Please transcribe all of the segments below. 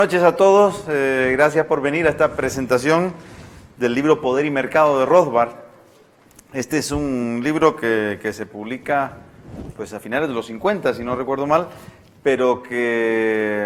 Buenas noches a todos, gracias por venir a esta presentación del libro Poder y Mercado de Rothbard. Este es un libro que se publica pues a finales de los 50, si no recuerdo mal, pero que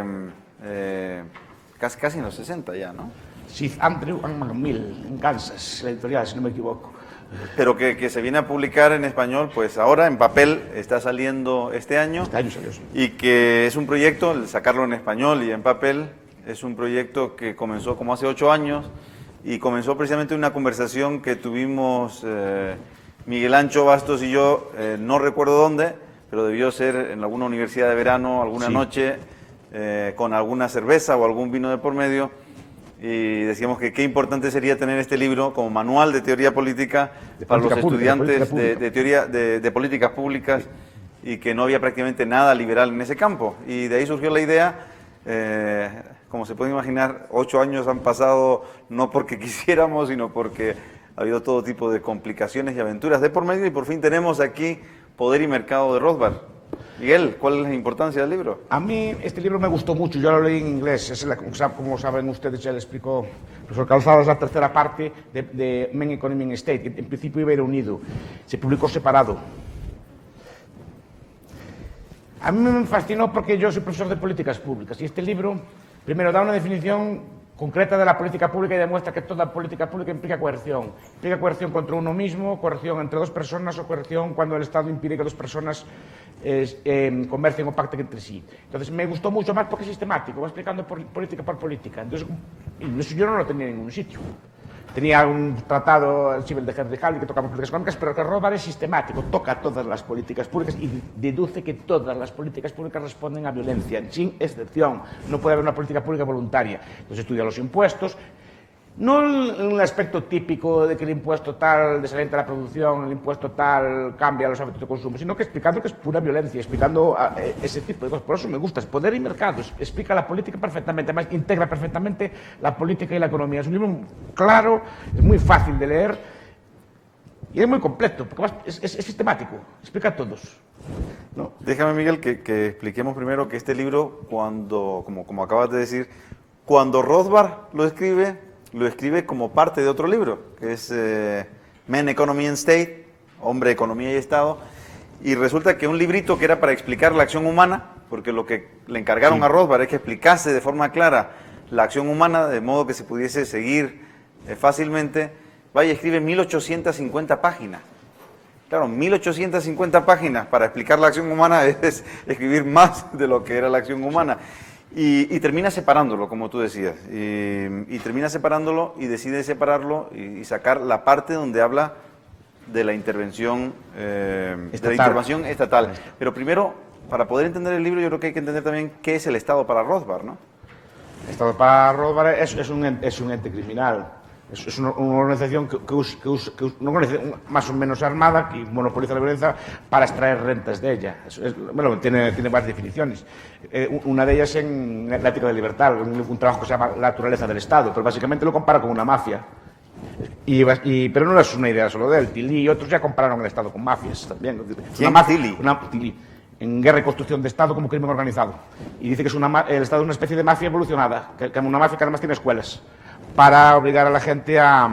casi en los 60 ya, ¿no? Sí, Andrew Macmill, en Kansas, la editorial, si no me equivoco. Pero que se viene a publicar en español, pues ahora en papel, está saliendo este año. Este año salió, sí. Y que es un proyecto, el sacarlo en español y en papel, es un proyecto que comenzó como hace 8 años y comenzó precisamente una conversación que tuvimos Miguel Ancho Bastos y yo, no recuerdo dónde, pero debió ser en alguna universidad de verano, alguna noche, con alguna cerveza o algún vino de por medio, y decíamos que qué importante sería tener este libro como manual de teoría política para los estudiantes de teoría de políticas públicas, y que no había prácticamente nada liberal en ese campo. Y de ahí surgió la idea. Como se puede imaginar, 8 años han pasado no porque quisiéramos, sino porque ha habido todo tipo de complicaciones y aventuras de por medio, y por fin tenemos aquí Poder y Mercado de Rothbard. Miguel, ¿cuál es la importancia del libro? A mí este libro me gustó mucho, yo lo leí en inglés, como saben ustedes, ya le explicó el profesor Calzado, es la tercera parte de Men, Economy and State, que en principio iba a ir unido, se publicó separado. A mí me fascinó porque yo soy profesor de políticas públicas y este libro, primero, da una definición concreta de la política pública y demuestra que toda política pública implica coerción. Implica coerción contra uno mismo, coerción entre dos personas o coerción cuando el Estado impide que dos personas conversen o pacten entre sí. Entonces me gustó mucho más porque es sistemático, va explicando política por política. Entonces, eso yo no lo tenía en ningún sitio. Tenía un tratado, el Civil de Henry Halley, que tocaba políticas económicas, pero que Rothbard es sistemático, toca todas las políticas públicas y deduce que todas las políticas públicas responden a violencia, sin excepción. No puede haber una política pública voluntaria. Entonces estudia los impuestos, no en un aspecto típico de que el impuesto tal desalienta la producción, el impuesto tal cambia los hábitos de consumo, sino que explicando que es pura violencia, explicando ese tipo de cosas. Por eso me gusta, es Poder y Mercado, explica la política perfectamente, además integra perfectamente la política y la economía. Es un libro claro, es muy fácil de leer y es muy completo, porque es sistemático, explica a todos, ¿no? Déjame, Miguel, que expliquemos primero que este libro, como acabas de decir, cuando Rothbard lo escribe como parte de otro libro, que es Men, Economy and State, Hombre, Economía y Estado, y resulta que un librito que era para explicar la acción humana, porque lo que le encargaron a Rothbard es que explicase de forma clara la acción humana, de modo que se pudiese seguir fácilmente, vaya, escribe 1850 páginas. Claro, 1850 páginas para explicar la acción humana es escribir más de lo que era la acción humana. Y termina separándolo, como tú decías, y termina separándolo y decide separarlo y sacar la parte donde habla de la intervención estatal. Pero primero, para poder entender el libro, yo creo que hay que entender también qué es el Estado para Rothbard, ¿no? El Estado para Rothbard es un ente criminal. Es una organización una organización más o menos armada que monopoliza la violencia para extraer rentas de ella. Bueno, tiene varias definiciones. Una de ellas en la ética de libertad, un trabajo que se llama La naturaleza del Estado, pero básicamente lo compara con una mafia. Pero no es una idea solo de él. Tilly y otros ya compararon el Estado con mafias también. Tilly. En Guerra y Construcción de Estado como crimen organizado. Y dice que el Estado es una especie de mafia evolucionada, que es una mafia que además tiene escuelas, para obligar a la gente a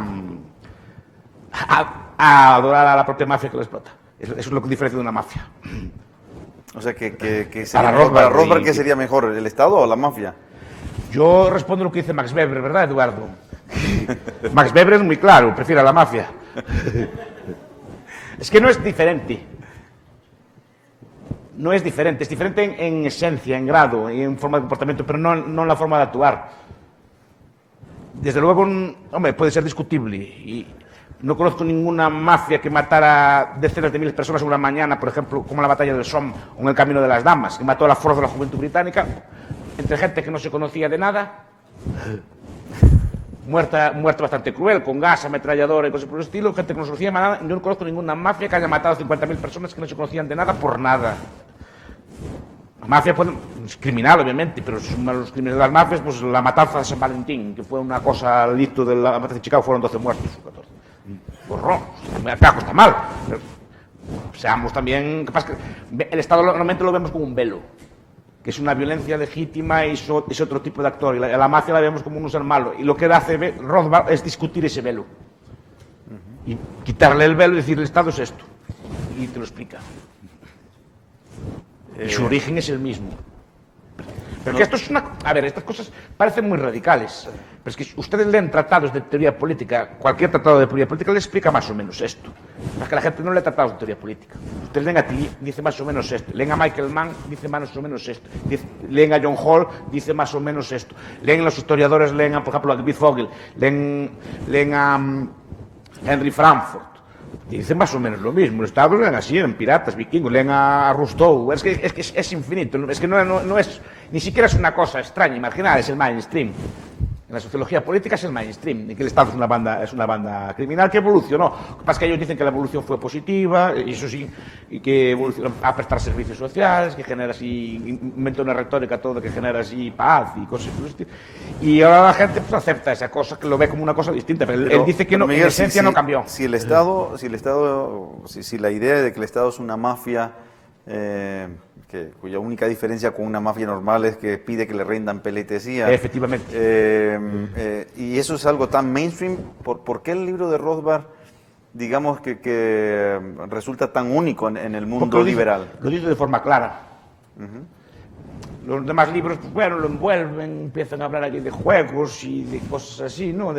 adorar a la propia mafia que lo explota. Eso es lo que diferencia de una mafia. O sea, para Rothbard, ¿qué sería mejor, el Estado o la mafia? Yo respondo lo que dice Max Weber, ¿verdad, Eduardo? Max Weber es muy claro, prefiere a la mafia. Es que no es diferente. No es diferente, es diferente en esencia, en grado y en forma de comportamiento, pero no en la forma de actuar. Desde luego, puede ser discutible y no conozco ninguna mafia que matara decenas de miles de personas en una mañana, por ejemplo, como la batalla del Somme o en el Camino de las Damas, que mató a la fuerza de la juventud británica, entre gente que no se conocía de nada, muerta bastante cruel, con gas, ametralladora y cosas por el estilo, gente que no se conocía de nada. Yo no conozco ninguna mafia que haya matado a 50.000 personas que no se conocían de nada por nada. La mafia es criminal, obviamente, pero los crímenes de las mafias, pues la matanza de San Valentín, que fue una cosa al hito de la matanza de Chicago, fueron 12 muertos o 14. Horror, el ataque está mal. Pero seamos también... El Estado normalmente lo vemos como un velo. que es una violencia legítima y es otro tipo de actor. Y la mafia la vemos como un ser malo. Y lo que hace Rothbard es discutir ese velo. Y quitarle el velo y decir, el Estado es esto. Y te lo explica. Y su origen es el mismo. Pero que esto es una... A ver, estas cosas parecen muy radicales. Pero es que ustedes leen tratados de teoría política, cualquier tratado de teoría política les explica más o menos esto. Es que la gente no lee tratados de teoría política. Ustedes leen a Tilly, dice más o menos esto. Leen a Michael Mann, dice más o menos esto. Leen a John Hall, dice más o menos esto. Leen los historiadores, leen a, por ejemplo, a David Fogel, leen a Henry Frankfurt. Y dicen más o menos lo mismo. Los estados leen así, en Piratas, Vikingos, leen a Rousseau. Es que es infinito. Es que no es, ni siquiera es una cosa extraña, marginal, es el mainstream. En la sociología política es el mainstream, y que el Estado es una banda criminal que evolucionó. Lo que pasa es que ellos dicen que la evolución fue positiva, y eso sí, y que evolucionó a prestar servicios sociales, que genera así, inventa una retórica todo que genera así paz y cosas así. Y ahora la gente pues, acepta esa cosa, que lo ve como una cosa distinta, pero él dice que no, Miguel, en esencia no cambió. Si la idea de que el Estado es una mafia, cuya única diferencia con una mafia normal es que pide que le rindan peletesía. Efectivamente. Y eso es algo tan mainstream. ¿Por qué el libro de Rothbard, digamos, que resulta tan único en el mundo liberal? Lo dice de forma clara. Los demás libros, pues bueno, lo envuelven, empiezan a hablar allí de juegos y de cosas así, ¿no?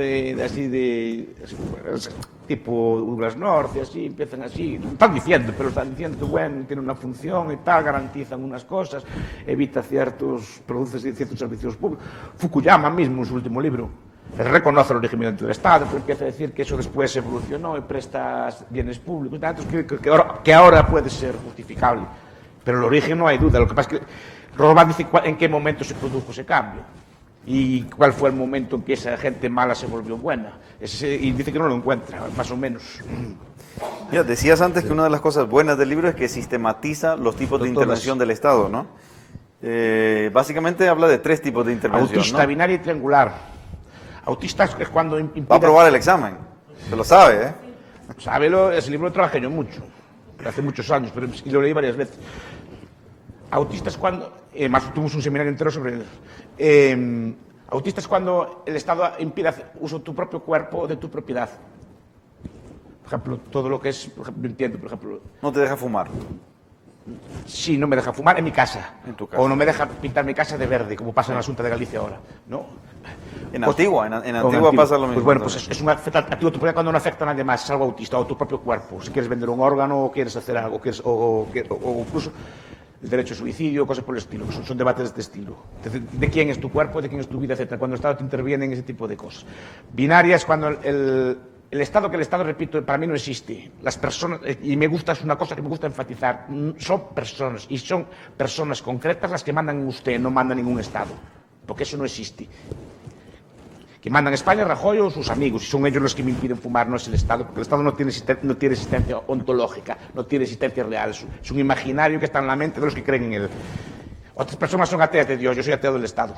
Tipo Douglas North y así, empiezan así. Están diciendo que, bueno, tiene una función y tal, garantizan unas cosas, produce ciertos servicios públicos. Fukuyama mismo, en su último libro, reconoce el origen del Estado, pero empieza a decir que eso después evolucionó y presta bienes públicos, que ahora puede ser justificable. Pero el origen no hay duda. Lo que pasa es que Rothbard dice en qué momento se produjo ese cambio y cuál fue el momento en que esa gente mala se volvió buena. Y dice que no lo encuentra, más o menos. Mira, decías antes que una de las cosas buenas del libro es que sistematiza los tipos de intervención del Estado, ¿no? Básicamente habla de 3 tipos de intervención, autista, ¿no? Binaria y triangular. Autista es cuando impide... Va a aprobar el examen, se lo sabe, ¿eh? Sábelo, ese libro lo trabajé yo mucho, hace muchos años, y lo leí varias veces. Autista es cuando, más tuvimos un seminario entero sobre él. Autista es cuando el Estado impide hacer uso de tu propio cuerpo o de tu propiedad. Por ejemplo, todo lo que es, por ejemplo, entiendo, por ejemplo... No te deja fumar. Sí, no me deja fumar en mi casa. En tu casa. O no me deja pintar mi casa de verde, como pasa en la Junta de Galicia ahora, ¿no? En Antigua pasa lo mismo. Pues bueno, pues es un afecta a tu propiedad cuando no afecta a nadie más, es algo autista, o tu propio cuerpo. Si quieres vender un órgano o quieres hacer algo, o incluso el derecho a suicidio, cosas por el estilo, que son debates de este estilo. De quién es tu cuerpo, de quién es tu vida, etc. Cuando el Estado te interviene en ese tipo de cosas. Binaria es cuando el Estado, repito, para mí no existe. Las personas, y me gusta, es una cosa que me gusta enfatizar, son personas, y son personas concretas las que mandan en usted, no mandan ningún Estado, porque eso no existe. Que mandan España, Rajoy o sus amigos, y son ellos los que me impiden fumar, no es el Estado, porque el Estado no tiene existencia ontológica, no tiene existencia real, es un imaginario que está en la mente de los que creen en él. Otras personas son ateas de Dios, yo soy ateo del Estado.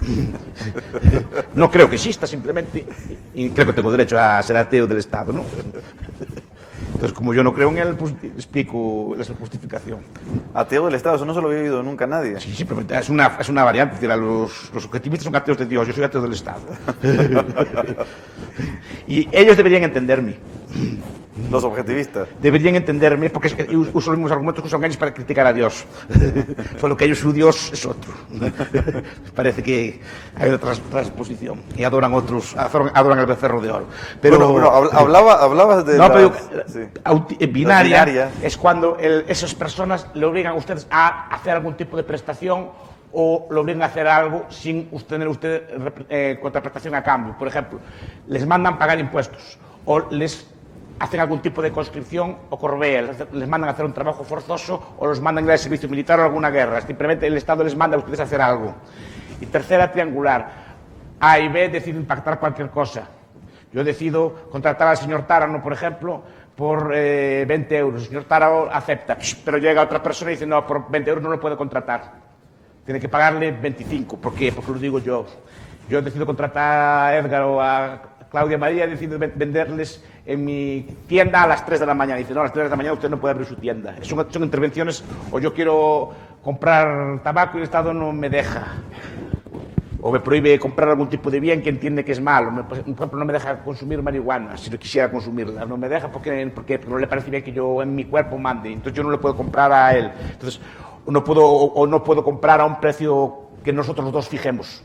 No creo que exista, simplemente, y creo que tengo derecho a ser ateo del Estado, ¿no? Entonces, como yo no creo en él, pues explico la justificación. Ateo del Estado, eso no se lo había oído nunca nadie. Sí, simplemente es una variante. Es decir, los objetivistas son ateos de Dios, yo soy ateo del Estado. Y ellos deberían entenderme. Los objetivistas. Deberían entenderme, porque uso los mismos argumentos que usan ellos para criticar a Dios. Solo que ellos, su Dios es otro. Parece que hay otra transposición. Y adoran el becerro de oro. Pero, bueno, hablabas de... No, pero binaria es cuando esas personas le obligan a ustedes a hacer algún tipo de prestación o lo obligan a hacer algo sin tener contraprestación a cambio. Por ejemplo, les mandan pagar impuestos o les hacen algún tipo de conscripción o corvée, les mandan a hacer un trabajo forzoso o los mandan a ir al servicio militar o a alguna guerra. Simplemente el Estado les manda a ustedes a hacer algo. Y tercera, triangular. A y B deciden pactar cualquier cosa. Yo decido contratar al señor Tárano, por ejemplo, por 20 euros. El señor Tárano acepta, pero llega otra persona y dice, no, por 20 euros no lo puede contratar. Tiene que pagarle 25. ¿Por qué? Porque lo digo yo. Yo decido contratar a Edgar o a Claudia María decide venderles en mi tienda a las 3 de la mañana. Dice, no, a las 3 de la mañana usted no puede abrir su tienda. Son intervenciones, o yo quiero comprar tabaco y el Estado no me deja. O me prohíbe comprar algún tipo de bien que entiende que es malo. Por ejemplo, no me deja consumir marihuana si no quisiera consumirla. No me deja porque no le parece bien que yo en mi cuerpo mande. Entonces yo no le puedo comprar a él. Entonces no puedo comprar a un precio que nosotros los dos fijemos.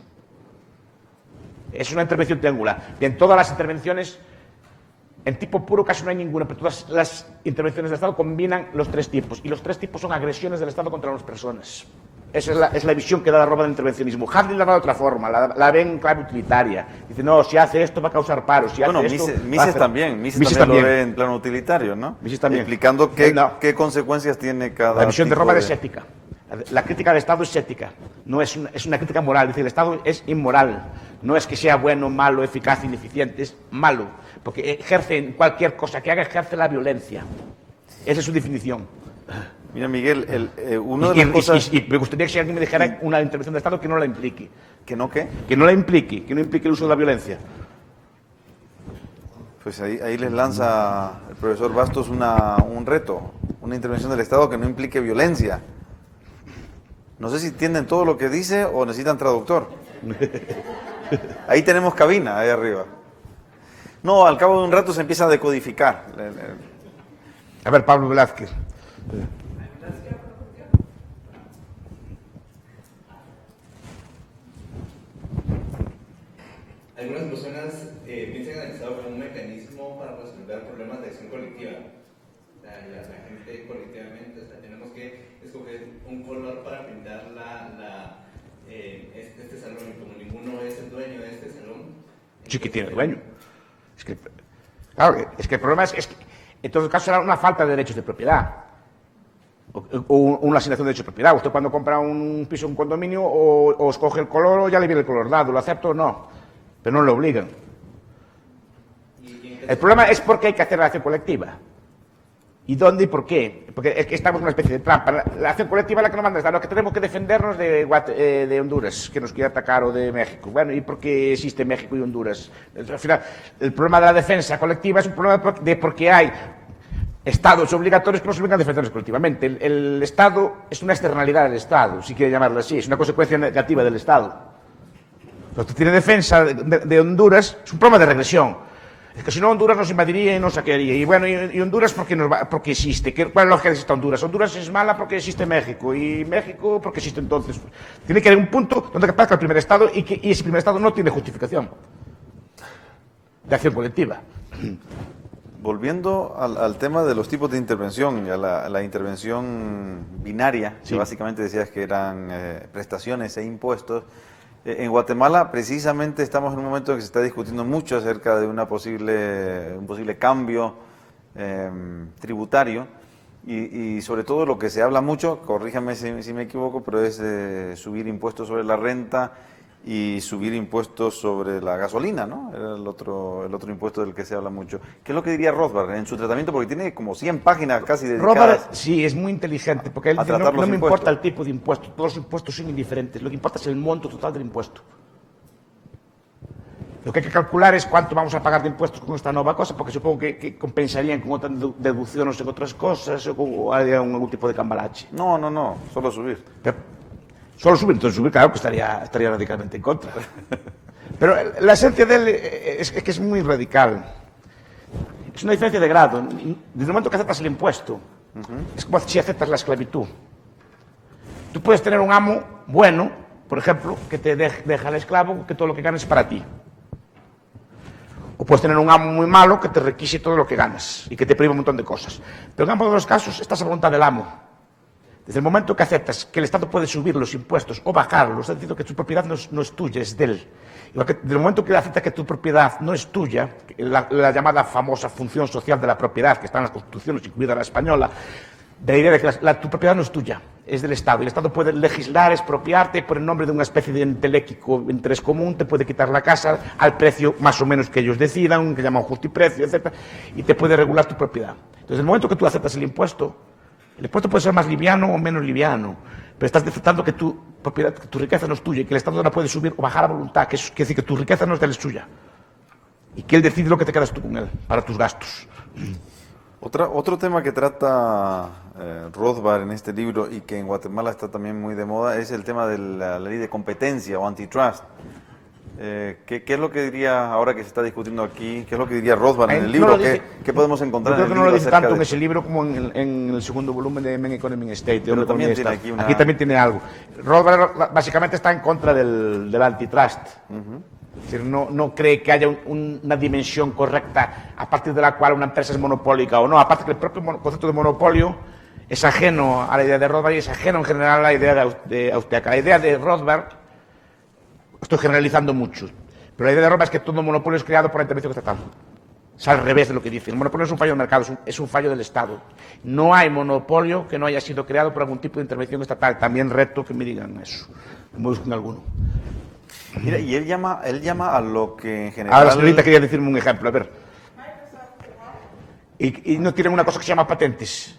Es una intervención triangular. Bien, todas las intervenciones, en tipo puro casi no hay ninguna, pero todas las intervenciones del Estado combinan los tres tipos. Y los tres tipos son agresiones del Estado contra las personas. Esa es la visión que da la Roba del intervencionismo. Hadley la da de otra forma, la ve en clave utilitaria. Dice, no, si hace esto va a causar paro. Si hace esto, Mises también lo ve en plano utilitario, ¿no? Mises también. Explicando qué consecuencias tiene cada La visión de Roba es ética. La crítica al Estado es ética, no es una crítica moral. Es decir, el Estado es inmoral. No es que sea bueno, malo, eficaz, ineficiente, es malo. Porque ejerce cualquier cosa que haga, ejerce la violencia. Esa es su definición. Mira, Miguel, una de las cosas... Y me gustaría que si alguien me dijera una intervención del Estado que no la implique. ¿Que no qué? Que no la implique, que no implique el uso de la violencia. Pues ahí les lanza el profesor Bastos un reto, una intervención del Estado que no implique violencia. No sé si entienden todo lo que dice o necesitan traductor. Ahí tenemos cabina, ahí arriba. No, al cabo de un rato se empieza a decodificar. A ver, Pablo Velázquez. Algunas personas piensan en el Estado como un mecanismo para resolver problemas de acción colectiva. La gente colectivamente, tenemos que escoger un color para pintar este salón, y como ninguno es el dueño de este salón... Sí que tiene dueño. Claro, es que el problema es que en todo caso era una falta de derechos de propiedad. O una asignación de derechos de propiedad. Usted cuando compra un piso, un condominio, o escoge el color o ya le viene el color dado. ¿Lo acepta o no? Pero no le obligan. El problema es por qué hay que hacer la acción colectiva. ¿Y dónde y por qué? Porque es que estamos en una especie de trampa. La acción colectiva es la que nos manda el Estado. Que tenemos que defendernos de Honduras, que nos quiere atacar, o de México. Bueno, ¿y por qué existe México y Honduras? Al final, el problema de la defensa colectiva es un problema de porque hay estados obligatorios que nos obligan a defendernos colectivamente. El Estado es una externalidad del Estado, si quiere llamarlo así. Es una consecuencia negativa del Estado. Usted tiene defensa de Honduras, es un problema de regresión. Es que si no, Honduras nos invadiría y nos saquearía. Y bueno, ¿y Honduras porque existe? ¿Cuál es la lógica de existe Honduras? Honduras es mala porque existe México. ¿Y México porque existe entonces? Tiene que haber un punto donde aparezca el primer Estado y ese primer Estado no tiene justificación de acción colectiva. Volviendo al tema de los tipos de intervención y a la intervención binaria, sí, que básicamente decías que eran prestaciones e impuestos. En Guatemala, precisamente, estamos en un momento en que se está discutiendo mucho acerca de un posible cambio tributario y sobre todo lo que se habla mucho, corríjame si me equivoco, pero es subir impuestos sobre la renta y subir impuestos sobre la gasolina, ¿no? Era el otro impuesto del que se habla mucho. ¿Qué es lo que diría Rothbard en su tratamiento? Porque tiene como 100 páginas casi dedicadas. Rothbard, sí, es muy inteligente, porque él dice, no me importa el tipo de impuesto, todos los impuestos son indiferentes, lo que importa es el monto total del impuesto. Lo que hay que calcular es cuánto vamos a pagar de impuestos con esta nueva cosa, porque supongo que compensarían con otras deducciones en otras cosas, o haría algún tipo de cambalache. No, solo subir. Solo subir, entonces subir, claro que estaría radicalmente en contra. Pero la esencia de él es que es muy radical. Es una diferencia de grado. Desde el momento que aceptas el impuesto, es como si aceptas la esclavitud. Tú puedes tener un amo bueno, por ejemplo, que te deja al esclavo, que todo lo que ganes es para ti. O puedes tener un amo muy malo que te requise todo lo que ganas y que te priva un montón de cosas. Pero en ambos de los casos estás a voluntad del amo. Desde el momento que aceptas que el Estado puede subir los impuestos o bajarlos, está diciendo que tu propiedad no es tuya, es de él. Desde el momento que aceptas que tu propiedad no es tuya, la llamada famosa función social de la propiedad, que está en las constituciones, incluida la española, de la idea de que tu propiedad no es tuya, es del Estado. Y el Estado puede legislar, expropiarte por el nombre de una especie de inteléquico interés común, te puede quitar la casa al precio más o menos que ellos decidan, que llaman justiprecio, etc. Y te puede regular tu propiedad. Entonces, en el momento que tú aceptas el impuesto puede ser más liviano o menos liviano, pero estás disfrutando que tu riqueza no es tuya y que el Estado no la puede subir o bajar a voluntad, que quiere decir que tu riqueza no es de la suya. y que él decide lo que te quedas tú con él, para tus gastos. Otro tema que trata Rothbard en este libro y que en Guatemala está también muy de moda es el tema de la ley de competencia o antitrust. ¿Qué es lo que diría, ahora que se está discutiendo aquí, qué es lo que diría Rothbard en el libro? ¿Qué podemos encontrar en el libro? Yo creo que no lo dice tanto en de ese libro como en el segundo volumen de Men, Economy and State. Pero también tiene aquí también tiene algo. Rothbard básicamente está en contra del antitrust. Es decir, no cree que haya una dimensión correcta a partir de la cual una empresa es monopólica o no. Aparte que el propio concepto de monopolio es ajeno a la idea de Rothbard y es ajeno en general a la idea de Austriaca. La idea de Rothbard, estoy generalizando mucho, pero la idea de Rothbard es que todo monopolio es creado por la intervención estatal. Es al revés de lo que dice. El monopolio no es un fallo del mercado, es un fallo del Estado. No hay monopolio que no haya sido creado por algún tipo de intervención estatal. También reto que me digan eso, que me busquen alguno. Mira, y él llama a lo que en general... Ahora la señorita quería decirme un ejemplo, a ver. Y no tienen una cosa que se llama patentes.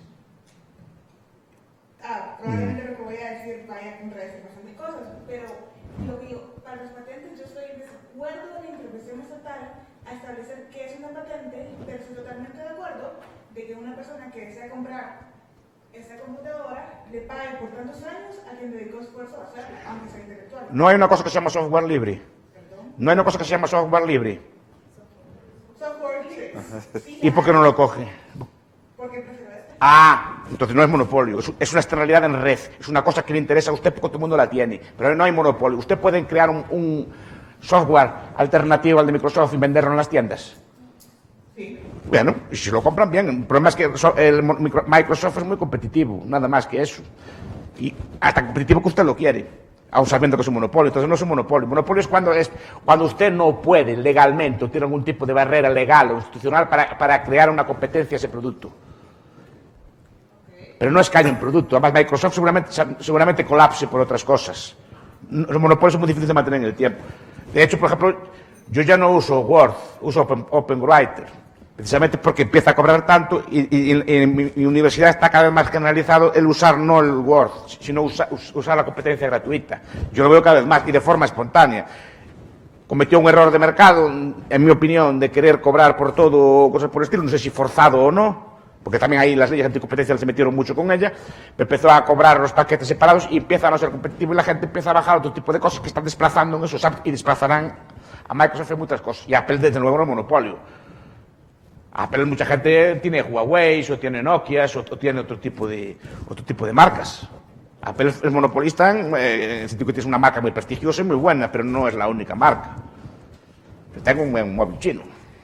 Probablemente lo que voy a decir vaya a contradecir bastante cosas, pero lo que para los patentes yo estoy en desacuerdo de la intervención estatal a establecer qué es una patente, pero estoy totalmente de acuerdo de que una persona que desea comprar esa computadora le pague por tantos años a quien dedicó esfuerzo a hacerla, aunque sea intelectual. No hay una cosa que se llama software libre. ¿Perdón? No hay una cosa que se llama software libre. Software libre. Sí, ¿Y por qué no lo coge? porque prefiero este. Entonces no es monopolio, es una externalidad en red, es una cosa que le interesa a usted porque todo el mundo la tiene, pero no hay monopolio. Usted puede crear un software alternativo al de Microsoft y venderlo en las tiendas. Sí. Bueno, y si lo compran bien, el problema es que Microsoft es muy competitivo, nada más que eso. Y hasta competitivo que usted lo quiere, aun sabiendo que es un monopolio. Entonces no es un monopolio. Monopolio es cuando usted no puede legalmente o tiene algún tipo de barrera legal o institucional para crear una competencia a ese producto. Pero no es que haya un producto. Además, Microsoft seguramente colapse por otras cosas. Los monopolios son muy difíciles de mantener en el tiempo. De hecho, por ejemplo, yo ya no uso Word, uso OpenWriter. Precisamente porque empieza a cobrar tanto y en mi universidad está cada vez más generalizado el usar no el Word, sino usar la competencia gratuita. Yo lo veo cada vez más y de forma espontánea. Cometió un error de mercado, en mi opinión, de querer cobrar por todo o cosas por el estilo, no sé si forzado o no, porque también ahí las leyes anticompetencia se metieron mucho con ella, pero empezó a cobrar los paquetes separados y empieza a no ser competitivo y la gente empieza a bajar otro tipo de cosas que están desplazando en esos apps y desplazarán a Microsoft en muchas cosas. Y Apple, desde luego, no es monopolio. Apple, mucha gente tiene Huawei, o tiene Nokia, o tiene otro tipo de marcas. Apple es monopolista en el sentido que tiene una marca muy prestigiosa y muy buena, pero no es la única marca. Tengo un móvil chino.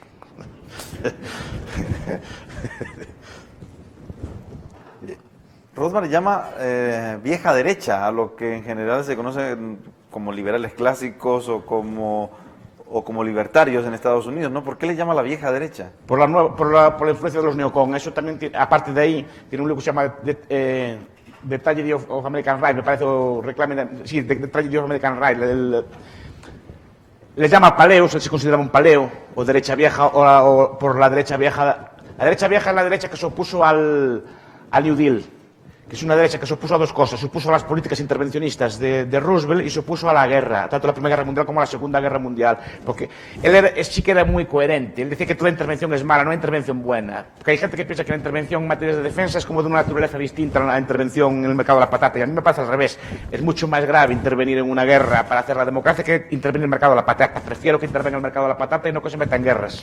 Rothbard llama vieja derecha a lo que en general se conoce como liberales clásicos o como libertarios en Estados Unidos, ¿no? ¿Por qué le llama la vieja derecha? Por la influencia de los neocon. Eso también, aparte de ahí, tiene un libro que se llama The Tragedy of American Right, me parece, o sí, The Tragedy of American Right. Le llama paleos, él se consideraba un paleo, o derecha vieja, o por la derecha vieja. La derecha vieja es la derecha que se opuso al New Deal, que es una derecha que se opuso a dos cosas: se opuso a las políticas intervencionistas de Roosevelt y se opuso a la guerra, tanto la Primera Guerra Mundial como la Segunda Guerra Mundial, porque él sí que era muy coherente. Él decía que toda intervención es mala, no hay intervención buena, porque hay gente que piensa que la intervención en materia de defensa es como de una naturaleza distinta a la intervención en el mercado de la patata, y a mí me pasa al revés. Es mucho más grave intervenir en una guerra para hacer la democracia que intervenir en el mercado de la patata. Prefiero que intervenga en el mercado de la patata y no que se meta en guerras.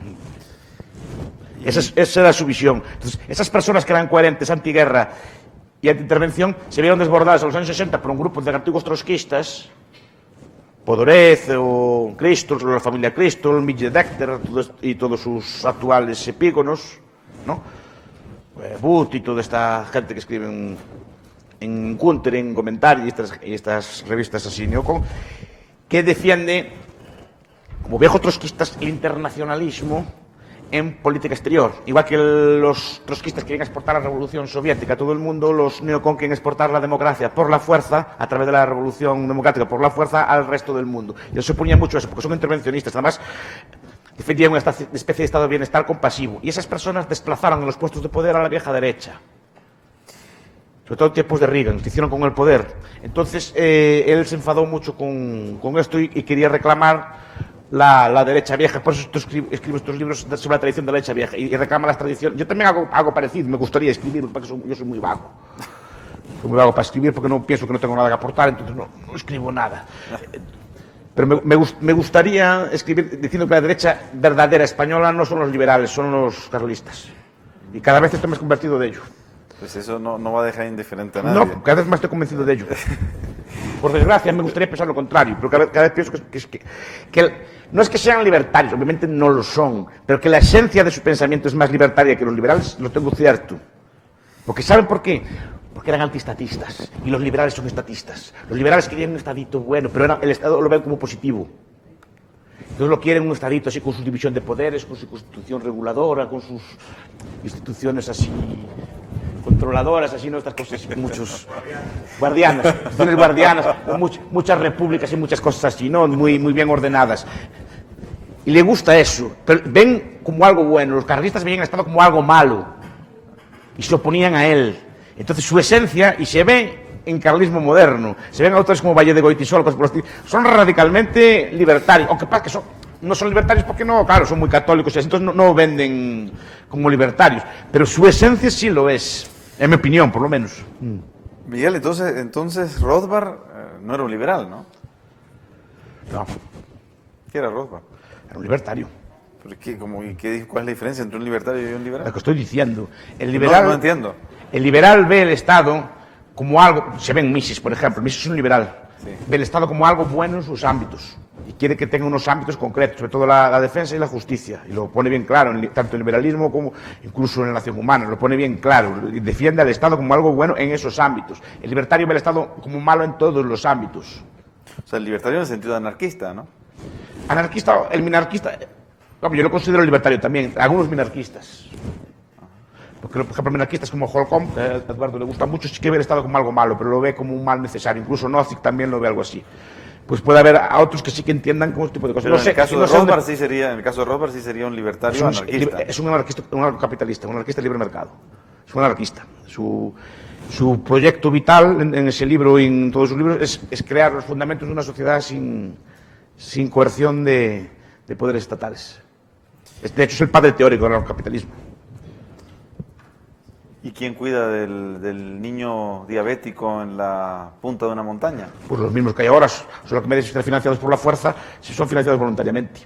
Esa era su visión. Entonces, esas personas que eran coherentes, antiguerra y anti-intervención, se vieron desbordadas en los años 60 por un grupo de antiguos trotskistas, Podorez o Kristol, la familia Kristol, Midge Decter y todos sus actuales epígonos, ¿no? Booth y toda esta gente que escribe en Gunter, en comentarios y estas revistas así, neocon, que defiende, como viejos trotskistas, el internacionalismo en política exterior. Igual que los trotskistas quieren exportar la revolución soviética a todo el mundo, los neocon quieren exportar la democracia por la fuerza, a través de la revolución democrática, por la fuerza al resto del mundo. Y ellos se oponían mucho a eso, porque son intervencionistas. Además, defendían una especie de estado de bienestar compasivo. Y esas personas desplazaron en los puestos de poder a la vieja derecha. Sobre todo en tiempos de Reagan, se hicieron con el poder. Entonces, él se enfadó mucho con esto y quería reclamar la derecha vieja, por eso escribo estos libros sobre la tradición de la derecha vieja y reclama las tradiciones. Yo también hago algo parecido, me gustaría escribir, porque yo soy muy vago. Soy muy vago para escribir porque no pienso que no tengo nada que aportar, entonces no escribo nada. Pero me gustaría escribir diciendo que la derecha verdadera española no son los liberales, son los carlistas. Y cada vez estoy más convertido de ello. Pues eso no va a dejar indiferente a nadie. No, cada vez más estoy convencido de ello. Por desgracia, me gustaría pensar lo contrario, pero cada vez pienso que no es que sean libertarios, obviamente no lo son, pero que la esencia de su pensamiento es más libertaria que los liberales, lo tengo cierto. Porque ¿saben por qué? Porque eran antiestatistas, y los liberales son estatistas. Los liberales querían un estadito bueno, pero el Estado lo ven como positivo. Entonces lo quieren un estadito así con su división de poderes, con su constitución reguladora, con sus instituciones así controladoras, así, ¿no? Estas cosas, muchos guardianas, muchas repúblicas y muchas cosas así, ¿no? Muy bien ordenadas. Y le gusta eso, pero ven como algo bueno. Los carlistas veían el Estado como algo malo y se oponían a él. Entonces su esencia, y se ve en carlismo moderno, se ven autores como Valle de Goitisol, son radicalmente libertarios, aunque pasa que no son libertarios porque no, claro, son muy católicos, entonces no venden como libertarios, pero su esencia sí lo es, en mi opinión, por lo menos. Miguel, entonces Rothbard no era un liberal, ¿no? No. ¿Qué era Rothbard? Era un libertario. ¿Pero cuál es la diferencia entre un libertario y un liberal? Lo que estoy diciendo. El liberal, no entiendo. El liberal ve el Estado como algo, se ve en Mises, por ejemplo, Mises es un liberal, sí. Ve el Estado como algo bueno en sus ámbitos y quiere que tenga unos ámbitos concretos, sobre todo la defensa y la justicia, y lo pone bien claro, tanto el liberalismo como incluso en la nación humana, lo pone bien claro, y defiende al Estado como algo bueno en esos ámbitos. El libertario ve el Estado como malo en todos los ámbitos. O sea, el libertario en el sentido de anarquista, ¿no? Anarquista, el minarquista, yo lo considero libertario también, algunos minarquistas. Porque, por ejemplo, minarquistas como Holcomb, que a Eduardo le gusta mucho, sí que ve el Estado como algo malo, pero lo ve como un mal necesario. Incluso Nozick también lo ve algo así. Pues puede haber a otros que sí que entiendan como este tipo de cosas. Pero en el caso de Rothbard sí sería un libertario anarquista. Es un anarquista, un anarcocapitalista, un anarquista de libre mercado. Es un anarquista. Su proyecto vital en ese libro y en todos sus libros es crear los fundamentos de una sociedad sin coerción de poderes estatales. De hecho, es el padre teórico del anarcocapitalismo. ¿Y quién cuida del niño diabético en la punta de una montaña? Pues los mismos que hay ahora, solo que en vez de ser financiados por la fuerza, si son financiados voluntariamente.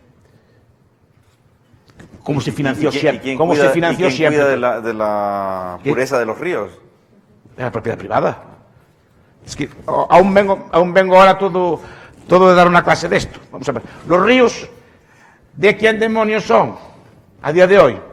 ¿Cómo se financió siempre? ¿Quién cuida de la pureza de los ríos? De la propiedad privada. Es que aún vengo ahora todo de dar una clase de esto. Vamos a ver. Los ríos, ¿de quién demonios son a día de hoy?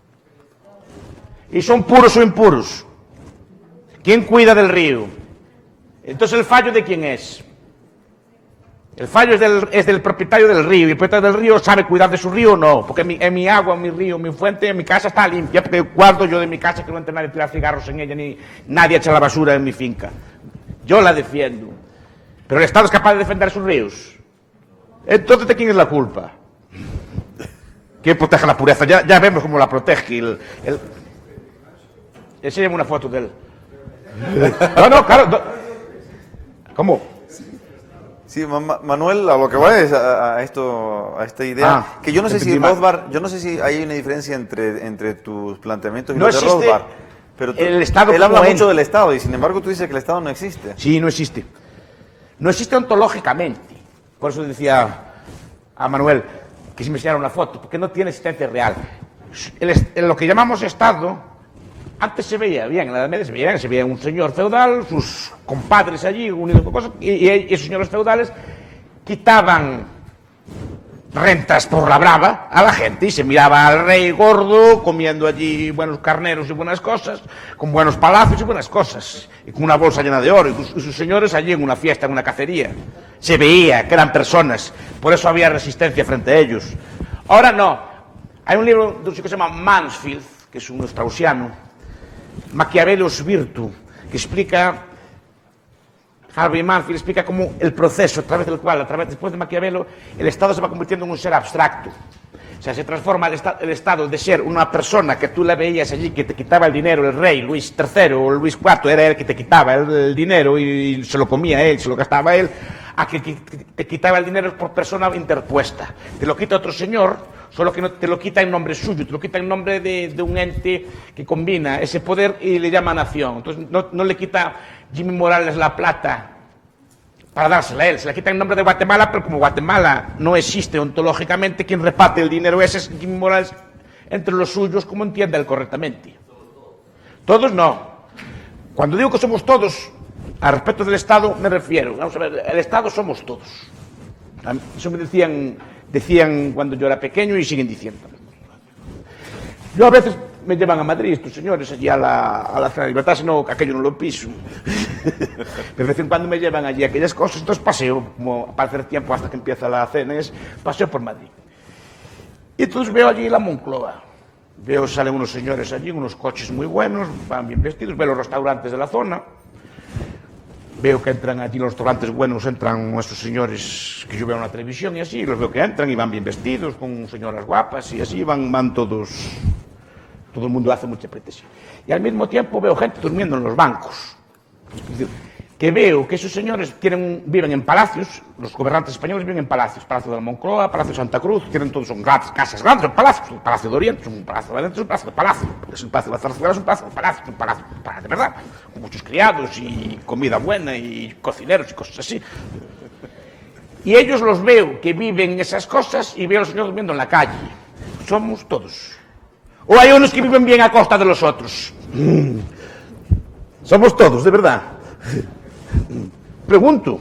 ¿Y son puros o impuros? ¿Quién cuida del río? Entonces, ¿el fallo de quién es? El fallo es del propietario del río. ¿Y el propietario del río sabe cuidar de su río o no? Porque en mi agua, en mi río, en mi fuente, en mi casa está limpia. Porque guardo yo de mi casa que no entre nadie a tirar cigarros en ella, ni nadie echa la basura en mi finca. Yo la defiendo. Pero el Estado es capaz de defender sus ríos. Entonces, ¿de quién es la culpa? ¿Quién protege la pureza? Ya vemos cómo la protege Enséñame una foto de él. No, claro. ¿Cómo? Sí, Manuel, a lo que va es a esta idea. Que yo no sé si Rothbard, yo no sé si hay una diferencia entre tus planteamientos y los de Rothbard. Pero él habla mucho del Estado y sin embargo tú dices que el Estado no existe. Sí, no existe. No existe ontológicamente. Por eso decía a Manuel que si me enseñara una foto, porque no tiene existencia real. Lo que llamamos Estado. Antes se veía bien, en la Edad Media se veía un señor feudal, sus compadres allí, unidos con cosas, y esos señores feudales quitaban rentas por la brava a la gente y se miraba al rey gordo comiendo allí buenos carneros y buenas cosas, con buenos palacios y buenas cosas, y con una bolsa llena de oro, y sus señores allí en una fiesta, en una cacería. Se veía que eran personas, por eso había resistencia frente a ellos. Ahora no. Hay un libro de un chico que se llama Mansfield, que es un straussiano, Maquiavelos Virtu, que explica, Harvey Mansfield explica cómo el proceso a través del cual, después de Maquiavelo, el Estado se va convirtiendo en un ser abstracto. O sea, se transforma el Estado de ser una persona que tú la veías allí, que te quitaba el dinero, el rey, Luis III o Luis IV, era él que te quitaba el dinero y se lo comía él, se lo gastaba él, a que te quitaba el dinero por persona interpuesta. Te lo quita otro señor, solo que no te lo quita en nombre suyo, te lo quita en nombre de un ente que combina ese poder y le llama nación. Entonces no le quita Jimmy Morales la plata para dársela a él, se la quita en nombre de Guatemala, pero como Guatemala no existe ontológicamente, quien reparte el dinero ese es Jimmy Morales entre los suyos, como entienda él correctamente. Todos no. Cuando digo que somos todos, a respecto del Estado me refiero, vamos a ver, el Estado somos todos. Eso me decían cuando yo era pequeño y siguen diciendo. Yo a veces me llevan a Madrid estos señores allí a la Cena de Libertad, si no, aquello no lo piso. Pero de vez en cuando me llevan allí aquellas cosas, entonces paseo, como para hacer tiempo hasta que empieza la cena, paseo por Madrid. Y entonces veo allí la Moncloa. Veo, salen unos señores allí, unos coches muy buenos, van bien vestidos, veo los restaurantes de la zona. Veo que entran allí los restaurantes buenos, entran esos señores que yo veo en la televisión y así, los veo que entran y van bien vestidos, con señoras guapas y así, van todos. Todo el mundo hace mucha pretesión. Y al mismo tiempo veo gente durmiendo en los bancos. Es decir, que veo que esos señores viven en palacios, los gobernantes españoles viven en palacios, Palacio de la Moncloa, Palacio de Santa Cruz, son casas grandes, son palacios, el Palacio de Oriente, un Palacio de Oriente, es un palacio de palacio, es un Palacio de la Zarzuela, es un palacio de palacio, de verdad, con muchos criados y comida buena y cocineros y cosas así. Y ellos los veo que viven esas cosas y veo a los señores durmiendo en la calle. Somos todos. O hay unos que viven bien a costa de los otros. Somos todos, de verdad. Pregunto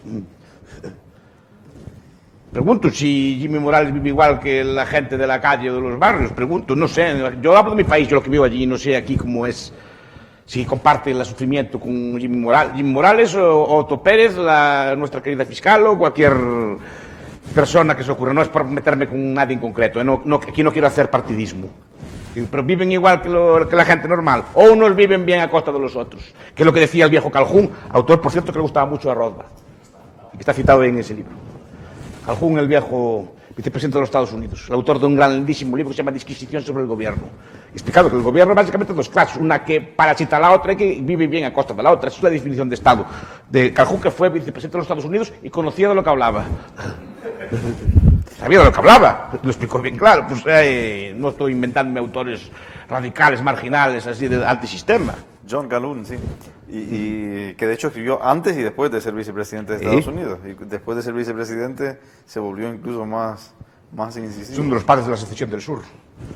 si Jimmy Morales vive igual que la gente de la calle o de los barrios. Pregunto, no sé. Yo hablo de mi país, yo lo que vivo allí, no sé aquí cómo es. Si comparte el sufrimiento con Jimmy Morales o Otto Pérez, nuestra querida fiscal o cualquier persona que se ocurra. No es por meterme con nadie en concreto. Aquí no quiero hacer partidismo. Pero viven igual que la gente normal, o unos viven bien a costa de los otros, que es lo que decía el viejo Calhoun, autor, por cierto, que le gustaba mucho a Rothbard, y que está citado en ese libro. Calhoun, el viejo vicepresidente de los Estados Unidos, el autor de un grandísimo libro que se llama Disquisición sobre el gobierno, explicado que el gobierno básicamente dos clases, una que parasita a la otra y que vive bien a costa de la otra. Esa es la definición de Estado de Calhoun, que fue vicepresidente de los Estados Unidos y conocía de lo que hablaba. Sabía de lo que hablaba, lo explicó bien claro. Pues no estoy inventándome autores radicales, marginales, así de antisistema. John Calhoun, sí. Y que de hecho escribió antes y después de ser vicepresidente de Estados Unidos. Y después de ser vicepresidente se volvió incluso más incisivo. Es uno de los padres de la secesión del sur.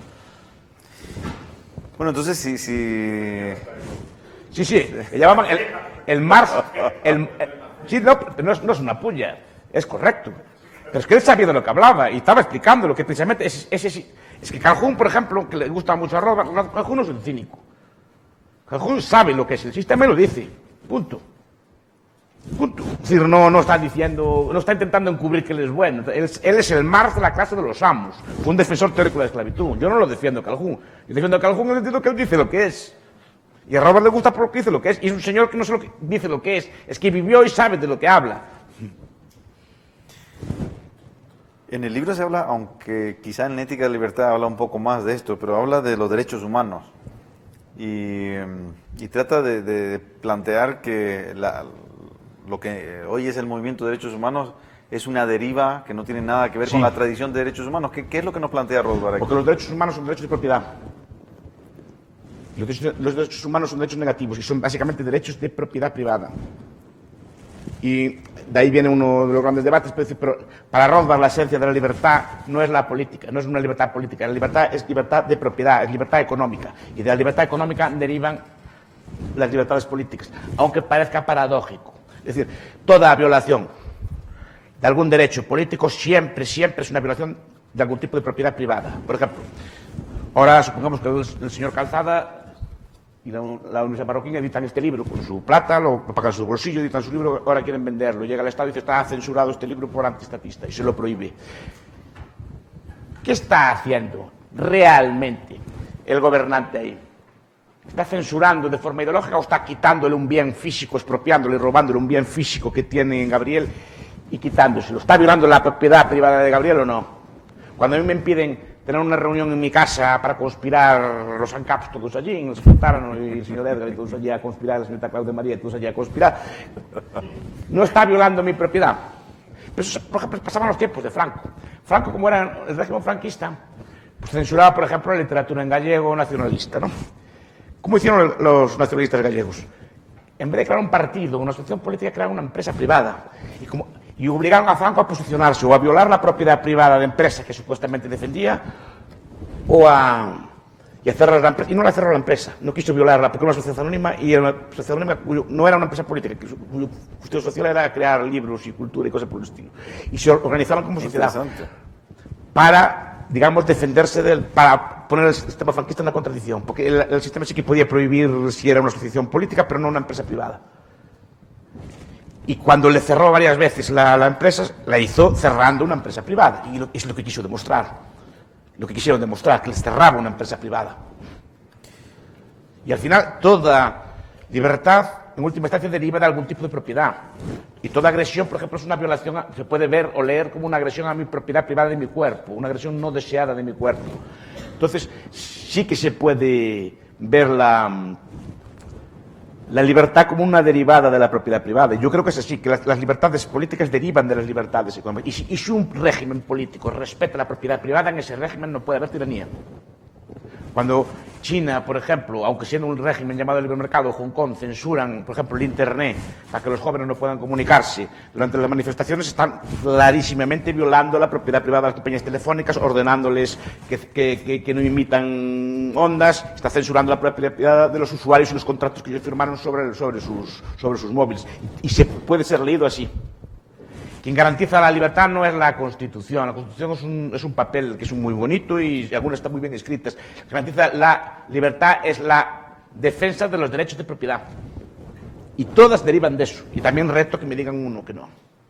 Bueno, entonces sí. Sí, le llamaban el Marx. Sí, no es una puya, es correcto. Pero es que él sabía de lo que hablaba y estaba explicando lo que precisamente es que Calhoun, por ejemplo, que le gusta mucho a Rothbard, Calhoun no es un cínico. Calhoun sabe lo que es el sistema y lo dice. Punto. Es decir, no está diciendo, no está intentando encubrir que él es bueno. Él es el Marx de la clase de los amos. Fue un defensor teórico de la esclavitud. Yo no lo defiendo a Calhoun. Yo defiendo a Calhoun en el sentido que él dice lo que es. Y a Rothbard le gusta porque dice lo que es. Y es un señor que no solo dice lo que es que vivió y sabe de lo que habla. En el libro se habla, aunque quizá en Ética de Libertad habla un poco más de esto, pero habla de los derechos humanos y trata de plantear que lo que hoy es el movimiento de derechos humanos es una deriva que no tiene nada que ver con la tradición de derechos humanos. ¿Qué es lo que nos plantea Rothbard aquí? Porque los derechos humanos son derechos de propiedad. Los derechos humanos son derechos negativos y son básicamente derechos de propiedad privada. Y de ahí viene uno de los grandes debates, pero para Rothbard la esencia de la libertad no es la política, no es una libertad política, la libertad es libertad de propiedad, es libertad económica, y de la libertad económica derivan las libertades políticas, aunque parezca paradójico. Es decir, toda violación de algún derecho político siempre es una violación de algún tipo de propiedad privada. Por ejemplo, ahora supongamos que el señor Calzada y la Universidad Marroquín editan este libro con su plata, lo pagan su bolsillo, editan su libro, ahora quieren venderlo. Llega al Estado y dice, está censurado este libro por antiestatista, y se lo prohíbe. ¿Qué está haciendo realmente el gobernante ahí? ¿Está censurando de forma ideológica o está quitándole un bien físico, expropiándole, robándole un bien físico que tiene Gabriel y quitándoselo? ¿Está violando la propiedad privada de Gabriel o no? Cuando a mí me impiden tener una reunión en mi casa para conspirar los ANCAPs todos allí, nos juntaron y el señor Edgar y todos allí a conspirar, la señorita Claudia María y todos allí a conspirar, no está violando mi propiedad. Pero eso, por ejemplo, pasaban los tiempos de Franco. Franco, como era el régimen franquista, pues censuraba, por ejemplo, la literatura en gallego nacionalista, ¿no? ¿Cómo hicieron los nacionalistas gallegos? En vez de crear un partido, una asociación política, crearon una empresa privada. Y obligaron a Franco a posicionarse o a violar la propiedad privada de empresa que supuestamente defendía y a cerrar la empresa. Y no la cerró la empresa, no quiso violarla porque era una sociedad anónima y era una sociedad anónima no era una empresa política, cuyo cuestión social era crear libros y cultura y cosas por el estilo. Y se organizaban como sociedad para, digamos, defenderse para poner el sistema franquista en la contradicción, porque el sistema sí que podía prohibir si era una asociación política, pero no una empresa privada. Y cuando le cerró varias veces la empresa, la hizo cerrando una empresa privada. Y es lo que quiso demostrar. Lo que quisieron demostrar, que les cerraba una empresa privada. Y al final, toda libertad, en última instancia, deriva de algún tipo de propiedad. Y toda agresión, por ejemplo, es una violación, se puede ver o leer como una agresión a mi propiedad privada de mi cuerpo, una agresión no deseada de mi cuerpo. Entonces, sí que se puede ver la libertad como una derivada de la propiedad privada. Yo creo que es así, que las libertades políticas derivan de las libertades económicas. Y si un régimen político respeta la propiedad privada, en ese régimen no puede haber tiranía. Cuando China, por ejemplo, aunque siendo un régimen llamado libre mercado, Hong Kong, censuran, por ejemplo, el Internet para que los jóvenes no puedan comunicarse durante las manifestaciones, están clarísimamente violando la propiedad privada de las compañías telefónicas, ordenándoles que no imitan ondas, está censurando la propiedad de los usuarios y los contratos que ellos firmaron sobre sus móviles. Y se puede ser leído así. Quien garantiza la libertad no es la Constitución. La Constitución es un papel que es muy bonito y algunas están muy bien escritas. Quien garantiza la libertad es la defensa de los derechos de propiedad. Y todas derivan de eso. Y también reto que me digan uno que no.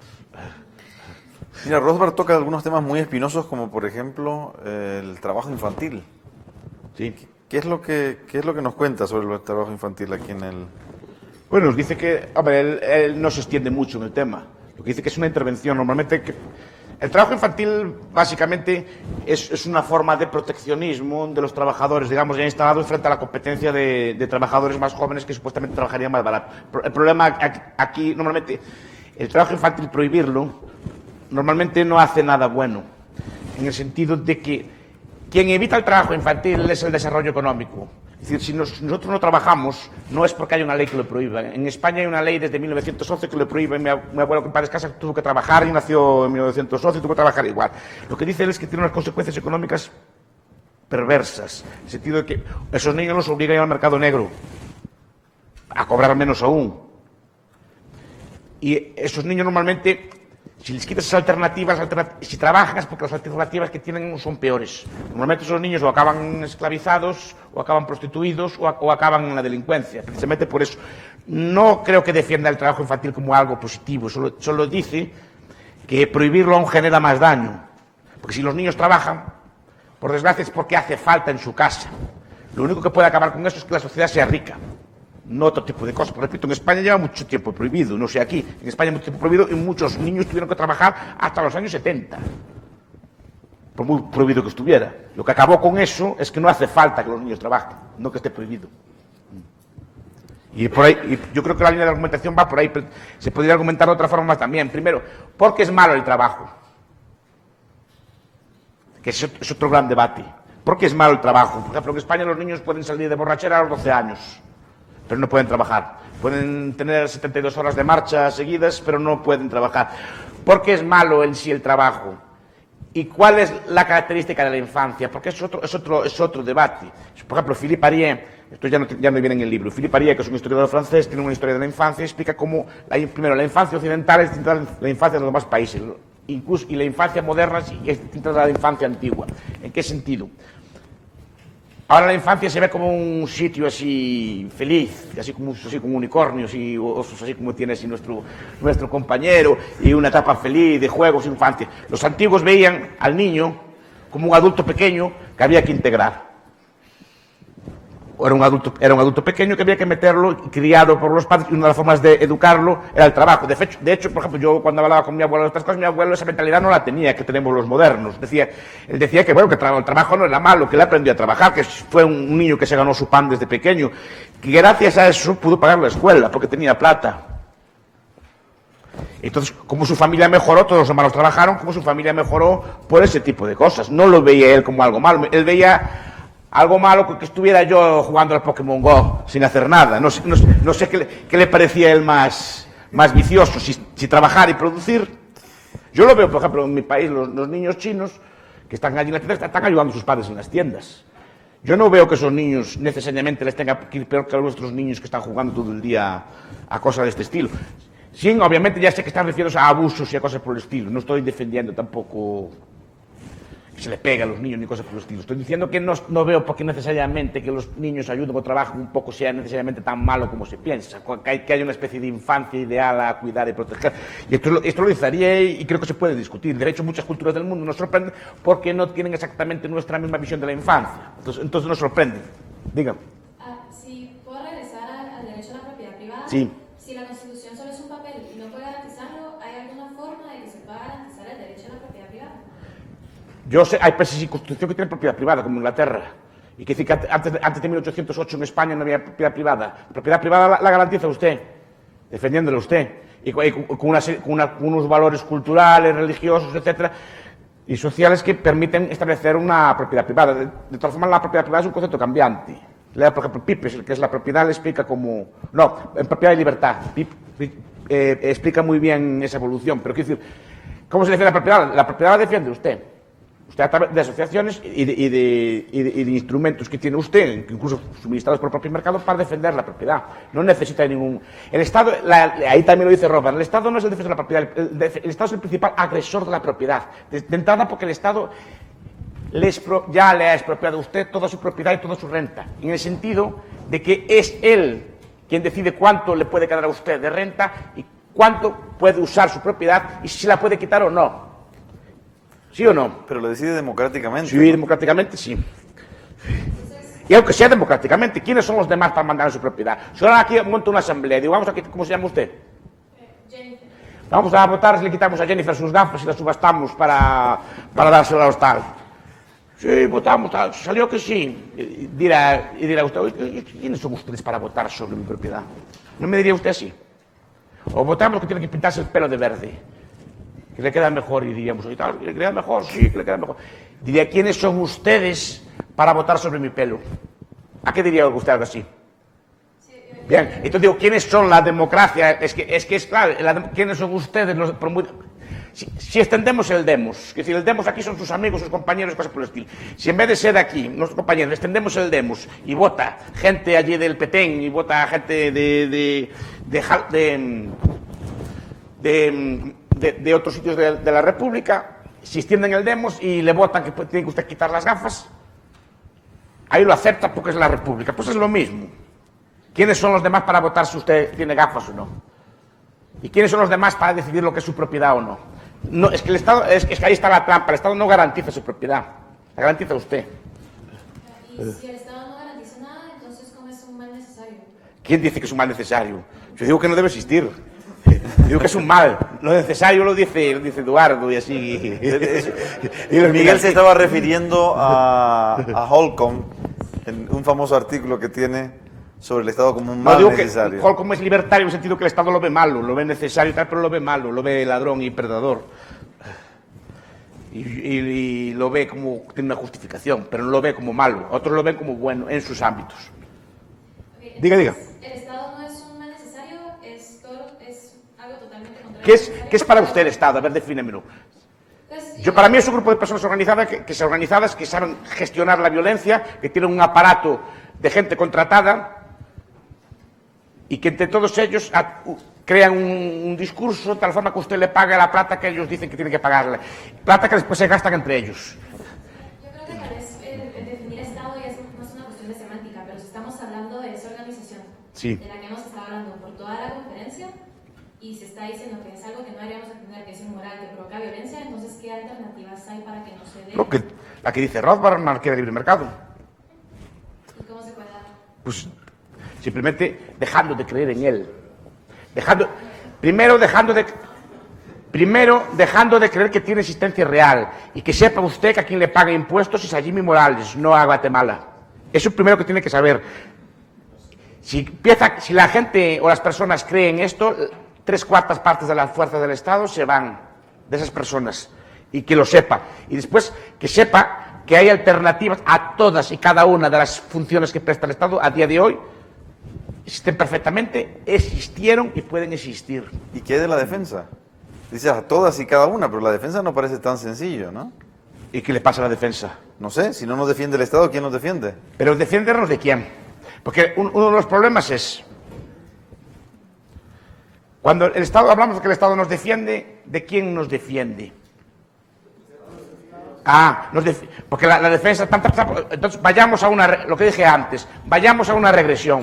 Mira, Rothbard toca algunos temas muy espinosos, como por ejemplo el trabajo infantil. Sí. ¿Qué es lo que nos cuenta sobre el trabajo infantil aquí en el...? Bueno, nos dice que, hombre, él no se extiende mucho en el tema. Lo que dice que es una intervención, normalmente, el trabajo infantil básicamente es una forma de proteccionismo de los trabajadores, digamos, ya instalados frente a la competencia de trabajadores más jóvenes que supuestamente trabajarían más barato. El problema aquí, normalmente, el trabajo infantil, prohibirlo, normalmente no hace nada bueno, en el sentido de que quien evita el trabajo infantil es el desarrollo económico. Es decir, si nosotros no trabajamos, no es porque haya una ley que lo prohíba. En España hay una ley desde 1911 que lo prohíbe. Mi abuelo, que en paz descanse, tuvo que trabajar y nació en 1911 y tuvo que trabajar igual. Lo que dice él es que tiene unas consecuencias económicas perversas. En el sentido de que esos niños los obligan a ir al mercado negro, a cobrar menos aún. Y esos niños normalmente, si les quitas esas alternativas, si trabajan es porque las alternativas que tienen son peores. Normalmente esos niños o acaban esclavizados, o acaban prostituidos, o acaban en la delincuencia, precisamente por eso. No creo que defienda el trabajo infantil como algo positivo, solo dice que prohibirlo aún genera más daño. Porque si los niños trabajan, por desgracia es porque hace falta en su casa. Lo único que puede acabar con eso es que la sociedad sea rica. No otro tipo de cosas. Por repito, en España lleva mucho tiempo prohibido, no sé aquí. En España mucho tiempo prohibido y muchos niños tuvieron que trabajar hasta los años 70. Por muy prohibido que estuviera. Lo que acabó con eso es que no hace falta que los niños trabajen, no que esté prohibido. Y por ahí, y yo creo que la línea de argumentación va por ahí. Se podría argumentar de otra forma también. Primero, ¿por qué es malo el trabajo? Que es otro gran debate. ¿Por qué es malo el trabajo? Por ejemplo, en España los niños pueden salir de borrachera a los 12 años. Pero no pueden trabajar. Pueden tener 72 horas de marcha seguidas, pero no pueden trabajar. ¿Por qué es malo en sí el trabajo? ¿Y cuál es la característica de la infancia? Porque es otro debate. Por ejemplo, Philippe Arié, esto ya no viene en el libro, Philippe Arié, que es un historiador francés, tiene una historia de la infancia y explica cómo, primero, la infancia occidental es distinta de la infancia de los demás países, incluso, y la infancia moderna es distinta de la infancia antigua. ¿En qué sentido? Ahora la infancia se ve como un sitio así feliz, así como unicornios y osos, así como tiene así nuestro compañero, y una etapa feliz de juegos, infancia. Los antiguos veían al niño como un adulto pequeño que había que integrar. Era un adulto pequeño que había que meterlo, criado por los padres, y una de las formas de educarlo era el trabajo. De hecho, por ejemplo, yo cuando hablaba con mi abuelo de estas cosas, mi abuelo esa mentalidad no la tenía que tenemos los modernos. Él decía que, bueno, que el trabajo no era malo, que él aprendió a trabajar, que fue un niño que se ganó su pan desde pequeño, que gracias a eso pudo pagar la escuela, porque tenía plata. Entonces, como su familia mejoró, todos los hermanos trabajaron, como su familia mejoró por ese tipo de cosas. No lo veía él como algo malo. Él veía algo malo que estuviera yo jugando al Pokémon GO sin hacer nada. No sé qué le parecía a él más vicioso, si trabajar y producir. Yo lo veo, por ejemplo, en mi país, los niños chinos que están allí en la tienda están ayudando a sus padres en las tiendas. Yo no veo que esos niños necesariamente les tenga que ir peor que a nuestros niños que están jugando todo el día a cosas de este estilo. Sí, obviamente ya sé que están refiriéndose a abusos y a cosas por el estilo. No estoy defendiendo tampoco que se le pegue a los niños ni cosas por el estilo. Estoy diciendo que no veo por qué necesariamente que los niños ayuden o trabajen un poco sea necesariamente tan malo como se piensa. Que haya una especie de infancia ideal a cuidar y proteger. Y esto lo dizaría y creo que se puede discutir. De hecho, muchas culturas del mundo nos sorprenden porque no tienen exactamente nuestra misma visión de la infancia. Entonces nos sorprenden. Dígame. Si puedo regresar al derecho a la propiedad privada. Sí. Si la Constitución solo es un papel y no puede garantizarlo, ¿hay alguna forma de que se pueda garantizar el derecho a la propiedad privada? Yo sé, hay países sin constitución que tienen propiedad privada, como Inglaterra. Y que decir que antes de 1808 en España no había propiedad privada. Propiedad privada la garantiza usted, defendiéndola usted. Y con unos valores culturales, religiosos, etcétera, y sociales que permiten establecer una propiedad privada. De todas formas, la propiedad privada es un concepto cambiante. Lea, por ejemplo, Pipes, el que es la propiedad, le explica como... No, en propiedad y libertad. Explica muy bien esa evolución. Pero quiero decir, ¿cómo se defiende la propiedad? La propiedad la defiende usted. Usted a través de asociaciones y de instrumentos que tiene usted, incluso suministrados por el propio mercado, para defender la propiedad. No necesita ningún... El Estado, ahí también lo dice Robert, el Estado no es el defensor de la propiedad, el Estado es el principal agresor de la propiedad. De entrada porque el Estado ya le ha expropiado a usted toda su propiedad y toda su renta, en el sentido de que es él quien decide cuánto le puede quedar a usted de renta y cuánto puede usar su propiedad y si se la puede quitar o no. ¿Sí o no? Pero lo decide democráticamente. Sí, democráticamente sí. Y aunque sea democráticamente, ¿quiénes son los demás para mandar a su propiedad? Si ahora aquí monto una asamblea y digo, vamos aquí, ¿cómo se llama usted? Jennifer. Vamos a votar si le quitamos a Jennifer sus gafas y las subastamos para dársela a los tal. Sí, votamos, tal. Salió que sí. Y dirá usted, oye, ¿quiénes son ustedes para votar sobre mi propiedad? ¿No me diría usted así? O votamos que tiene que pintarse el pelo de verde, que le queda mejor, y diríamos, oye, tal, que le queda mejor, sí, que le queda mejor. Diría, ¿quiénes son ustedes para votar sobre mi pelo? ¿A qué diría usted algo así? Bien, entonces digo, ¿quiénes son la democracia? Es que es claro, ¿quiénes son ustedes? Si extendemos el demos, es decir, el demos aquí son sus amigos, sus compañeros, cosas por el estilo. Si en vez de ser aquí, nuestros compañeros, extendemos el demos y vota gente allí del Petén y vota gente de otros sitios de la República, si extienden el demos y le votan que tiene que usted quitar las gafas, ahí lo acepta porque es la República. Pues es lo mismo. ¿Quiénes son los demás para votar si usted tiene gafas o no? ¿Y quiénes son los demás para decidir lo que es su propiedad o no? No, es que el Estado, es que ahí está la trampa. El Estado no garantiza su propiedad, la garantiza usted. Y si el Estado no garantiza nada, entonces ¿cómo es un mal necesario? ¿Quién dice que es un mal necesario? Yo digo que no debe existir. Digo que es un mal. Lo necesario lo dice Eduardo y así. Miguel se estaba refiriendo a Holcomb en un famoso artículo que tiene sobre el Estado como un mal necesario. Holcomb es libertario en el sentido que el Estado lo ve malo, lo ve necesario y tal, pero lo ve malo, lo ve ladrón y perdedor. Y lo ve como tiene una justificación, pero no lo ve como malo. Otros lo ven como bueno en sus ámbitos. Okay, Diga. ¿El Estado no es un mal necesario? ¿Es algo totalmente contrario? ¿Qué es para usted el Estado? A ver, defínemelo. Para mí es un grupo de personas organizadas que saben gestionar la violencia, que tienen un aparato de gente contratada y que entre todos ellos crean un discurso de tal forma que usted le pague la plata que ellos dicen que tiene que pagarle. Plata que después se gastan entre ellos. Yo creo que tal vez el definir Estado ya no es una cuestión de semántica, pero si estamos hablando de esa organización sí, de la que hemos estado hablando por toda la conferencia y se está diciendo que es algo que no deberíamos atender, que es inmoral, que provoca violencia, entonces ¿qué alternativas hay para que no se dé? La que dice Rothbard, anarquía de libre mercado. ¿Y cómo se puede dar? Pues simplemente dejando de creer en él. Primero dejando de creer que tiene existencia real y que sepa usted que a quien le paga impuestos es a Jimmy Morales, no a Guatemala. Eso es lo primero que tiene que saber. Si la gente o las personas creen esto, 3/4 partes de las fuerzas del Estado se van de esas personas, y que lo sepa. Y después que sepa que hay alternativas a todas y cada una de las funciones que presta el Estado a día de hoy. Existen perfectamente, existieron y pueden existir. ¿Y qué hay de la defensa? Dices a todas y cada una, pero la defensa no parece tan sencillo, ¿no? ¿Y qué le pasa a la defensa? No sé, si no nos defiende el Estado, ¿quién nos defiende? Pero defendernos de quién. Porque uno de los problemas es, cuando el Estado, hablamos de que el Estado nos defiende, ¿de quién nos defiende? Porque la defensa, entonces vayamos a lo que dije antes, vayamos a una regresión.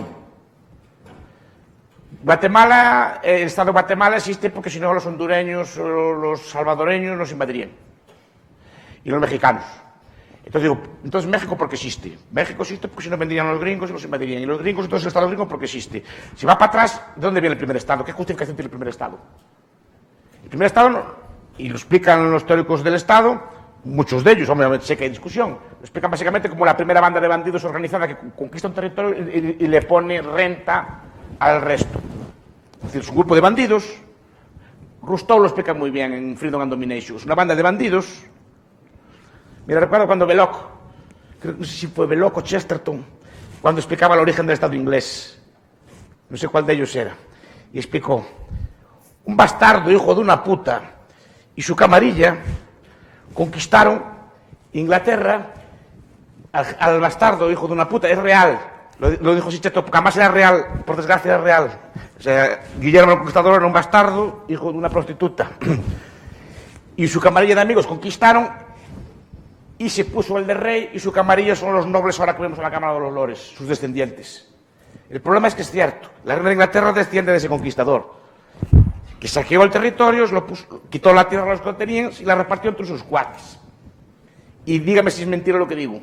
Guatemala, el Estado de Guatemala existe porque si no los hondureños o los salvadoreños nos invadirían. Y los mexicanos. Entonces México, ¿por qué existe? México existe porque si no vendrían los gringos y los invadirían. Y los gringos, entonces el Estado gringo, ¿por qué existe? Si va para atrás, ¿de dónde viene el primer Estado? ¿Qué justificación tiene el primer Estado? El primer Estado, y lo explican los teóricos del Estado, muchos de ellos, obviamente sé que hay discusión, lo explican básicamente como la primera banda de bandidos organizada que conquista un territorio y le pone renta al resto. Es decir, es un grupo de bandidos. Rousseau lo explica muy bien en Freedom and Domination. Es una banda de bandidos. Mira, recuerdo cuando Belloc, no sé si fue Belloc o Chesterton, cuando explicaba el origen del Estado inglés. No sé cuál de ellos era. Y explicó, un bastardo hijo de una puta y su camarilla conquistaron Inglaterra. Al bastardo hijo de una puta, es real. Lo dijo Chesterton, porque además era real, por desgracia era real. O sea, Guillermo el Conquistador era un bastardo, hijo de una prostituta. Y su camarilla de amigos conquistaron y se puso el de rey, y su camarilla son los nobles ahora que vemos en la Cámara de los Lores, sus descendientes. El problema es que es cierto, la reina de Inglaterra desciende de ese conquistador, que saqueó el territorio, quitó la tierra a los que lo tenían y la repartió entre sus cuates. Y dígame si es mentira lo que digo.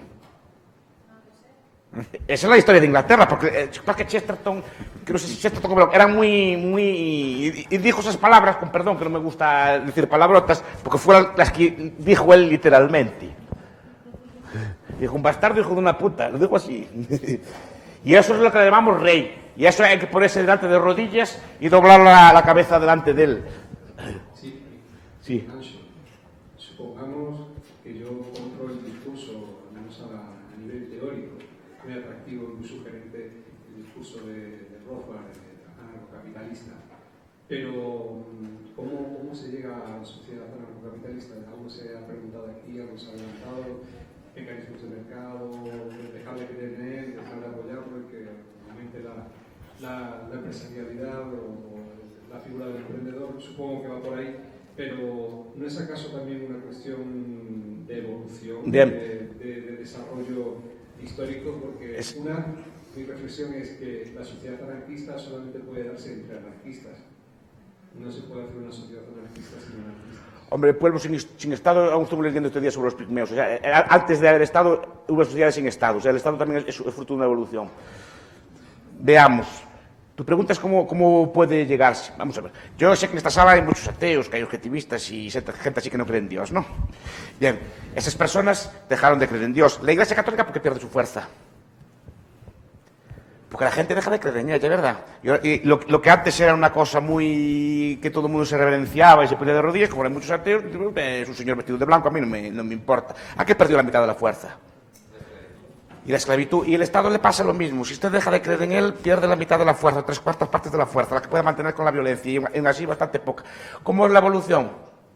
Esa es la historia de Inglaterra, porque Chesterton, que no sé si Chesterton era muy... Y dijo esas palabras, con perdón, que no me gusta decir palabrotas, porque fueron las que dijo él literalmente. Dijo, un bastardo hijo de una puta, lo dijo así. Y eso es lo que le llamamos rey. Y eso hay que ponerse delante de rodillas y doblar la cabeza delante de él. Sí. Supongamos que yo compro el discurso, al menos a nivel teórico, muy atractivo, muy sugerente, el discurso de Rothbard, anarcocapitalista. Pero, ¿cómo se llega a la sociedad anarcocapitalista? Algo se ha preguntado aquí, algo se ha adelantado, mecanismos de mercado, dejar de creer en él, dejar de apoyarlo y que aumente la empresarialidad o la figura del emprendedor. Supongo que va por ahí, pero ¿no es acaso también una cuestión de evolución, de desarrollo histórico? Porque mi reflexión es que la sociedad anarquista solamente puede darse entre anarquistas. No se puede hacer una sociedad anarquista sin anarquistas. Hombre, pueblos sin Estado, aún estuve leyendo este día sobre los pigmeos. O sea, antes de haber Estado, hubo sociedades sin Estado. O sea, el Estado también es fruto de una evolución. Veamos. Tu pregunta es cómo puede llegarse. Vamos a ver. Yo sé que en esta sala hay muchos ateos, que hay objetivistas y gente así que no cree en Dios, ¿no? Bien, esas personas dejaron de creer en Dios. La Iglesia Católica, porque pierde su fuerza. Porque la gente deja de creer en ella, de verdad. Y lo que antes era una cosa muy... que todo el mundo se reverenciaba y se ponía de rodillas, como hay muchos ateos, es un señor vestido de blanco, a mí no me importa. ¿A qué perdió la mitad de la fuerza? Y la esclavitud. Y el Estado le pasa lo mismo. Si usted deja de creer en él, pierde la mitad de la fuerza, 3/4 partes de la fuerza, la que puede mantener con la violencia, y en así bastante poca. ¿Cómo es la evolución?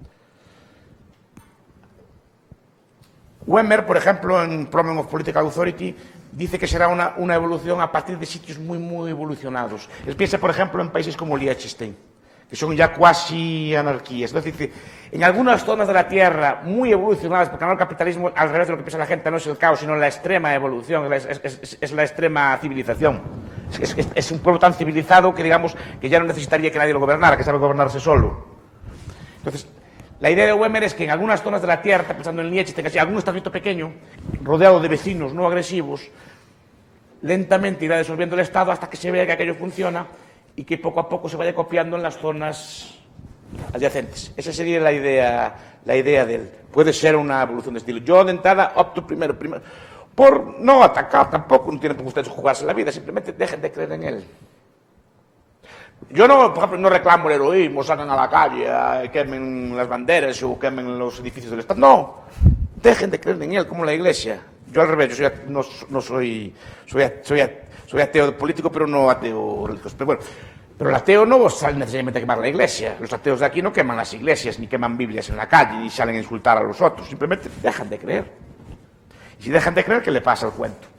Wehmer, por ejemplo, en Problem of Political Authority, dice que será una evolución a partir de sitios muy, muy evolucionados. Él piensa, por ejemplo, en países como Liechtenstein, que son ya cuasi anarquías. Es decir, en algunas zonas de la Tierra muy evolucionadas, porque no el capitalismo, al revés de lo que piensa la gente, no es el caos, sino la extrema evolución, es la extrema civilización. Es un pueblo tan civilizado que, digamos, que ya no necesitaría que nadie lo gobernara, que sabe gobernarse solo. Entonces, la idea de Wehmer es que en algunas zonas de la Tierra, pensando en Liechtenstein, casi algún estadito pequeño, rodeado de vecinos no agresivos, lentamente irá disolviendo el Estado hasta que se vea que aquello funciona y que poco a poco se vaya copiando en las zonas adyacentes. Esa sería la idea de él. Puede ser una evolución de estilo. Yo, de entrada, opto primero, por no atacar tampoco, no tiene por ustedes jugarse la vida, simplemente dejen de creer en él. Yo no, por ejemplo, no reclamo el heroísmo, salgan a la calle, quemen las banderas o quemen los edificios del Estado. No, dejen de creer en él, como la Iglesia. Yo al revés, yo soy ateo político, pero no ateo religioso. Pero bueno, pero el ateo no sale necesariamente a quemar la Iglesia. Los ateos de aquí no queman las iglesias, ni queman Biblias en la calle, ni salen a insultar a los otros. Simplemente dejan de creer. Y si dejan de creer, ¿qué le pasa al cuento?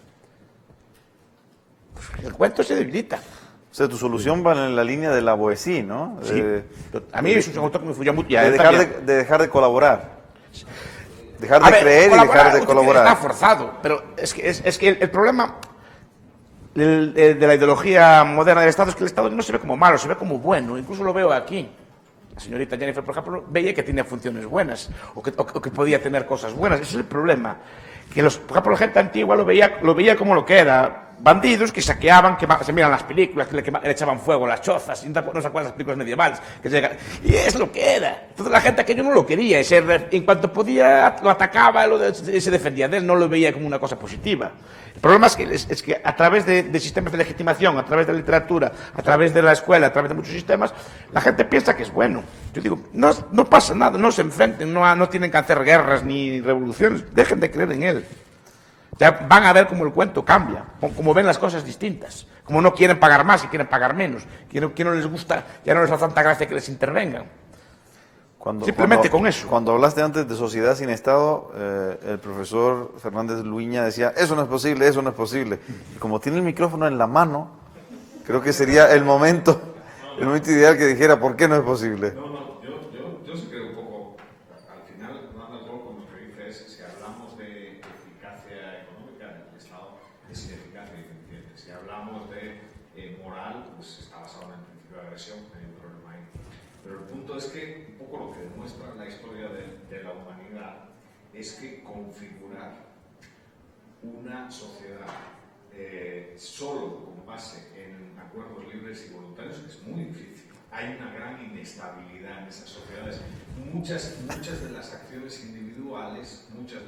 Pues el cuento se debilita. O sea, tu solución va en la línea de la Boétie, ¿no? Sí. A mí es un autor que me influyó mucho. De dejar de colaborar. Dejar de creer y dejar de colaborar. Está forzado, pero es que el problema de la ideología moderna del Estado es que el Estado no se ve como malo, se ve como bueno. Incluso lo veo aquí. La señorita Jennifer, por ejemplo, veía que tenía funciones buenas o que podía tener cosas buenas. Ese es el problema. Que por ejemplo, la gente antigua lo veía como lo que era. Bandidos que saqueaban, se miran las películas, que le echaban fuego a las chozas, no se acuerdan las películas medievales. Y es lo que era. Entonces la gente aquello no lo quería. En cuanto podía, lo atacaba y se defendía de él, no lo veía como una cosa positiva. El problema es que a través de sistemas de legitimación, a través de la literatura, a través de la escuela, a través de muchos sistemas, la gente piensa que es bueno. Yo digo, no pasa nada, no se enfrenten, no tienen que hacer guerras ni revoluciones, dejen de creer en él. Ya van a ver cómo el cuento cambia, cómo ven las cosas distintas, como no quieren pagar más y quieren pagar menos, que no les gusta, ya no les da tanta gracia que les intervengan. Simplemente con eso. Cuando hablaste antes de sociedad sin Estado, el profesor Fernández Luiña decía, eso no es posible, eso no es posible. Y como tiene el micrófono en la mano, creo que sería el momento ideal que dijera, ¿por qué no es posible? Yo sí creo un poco, al final, dando todo con lo que dice es, si hablamos de eficacia económica, el Estado es ineficaz y ineficiente. Si hablamos de moral, pues está basado en el principio de agresión, hay un problema ahí. Pero el punto es que un poco lo que demuestra la historia de la humanidad es que configurar una sociedad solo con base en acuerdos libres y voluntarios es muy difícil. Hay una gran inestabilidad en esas sociedades. Muchas de las acciones individuales,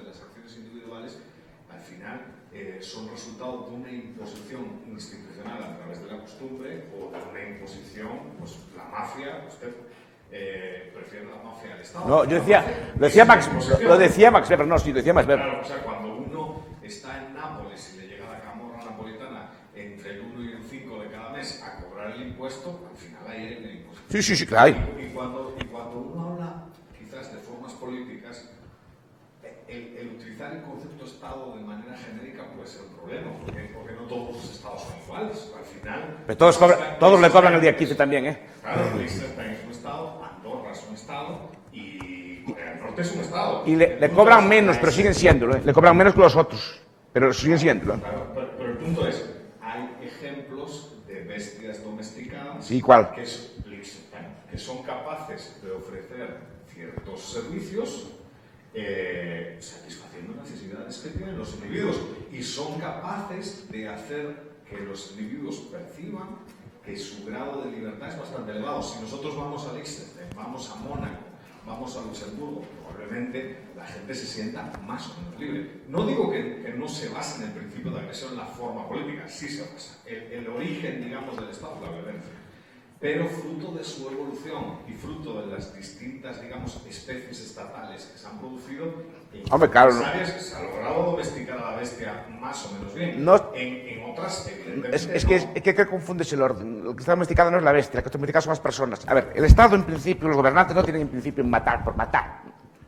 al final son resultado de una imposición institucional a través de la costumbre o de una imposición, pues la mafia, usted prefiere la mafia al Estado. No, lo decía Max Weber, no, sí, lo decía Max Weber. Claro, o sea, cuando uno está en Nápoles y le llega la camorra napolitana entre el 1 y el 5 de cada mes a cobrar el impuesto, al final hay el impuesto. Sí, claro. Y cuando uno habla, quizás de formas políticas, el utilizar el concepto Estado de manera genérica puede ser un problema, porque no todos los Estados son iguales. Al final... Pero todos le cobran el día 15 también, ¿eh? Claro, Liechtenstein es un Estado, Andorra es un Estado y Corea del Norte es un Estado. Y le cobran menos, pero siguen siéndolo, ¿eh? Le cobran menos que los otros, pero siguen siéndolo. Claro, pero el punto es, hay ejemplos de bestias domesticadas sí, ¿cuál? Que es Liechtenstein, que son capaces de ofrecer ciertos servicios satisfaciendo necesidades que tienen los individuos y son capaces de hacer que los individuos perciban que su grado de libertad es bastante elevado. Si nosotros vamos a Liechtenstein, vamos a Mónaco, vamos a Luxemburgo, probablemente la gente se sienta más o menos libre. No digo que no se base en el principio de agresión en la forma política, sí se basa. El origen, digamos, del Estado es la violencia. Pero fruto de su evolución y fruto de las distintas, digamos, especies estatales que se han producido, áreas que se ha logrado domesticar a la bestia más o menos bien. En otras, evidentemente, es que confundes el orden. Lo que está domesticado no es la bestia, lo que está domesticado son las personas. A ver, el Estado, en principio, los gobernantes no tienen en principio matar por matar.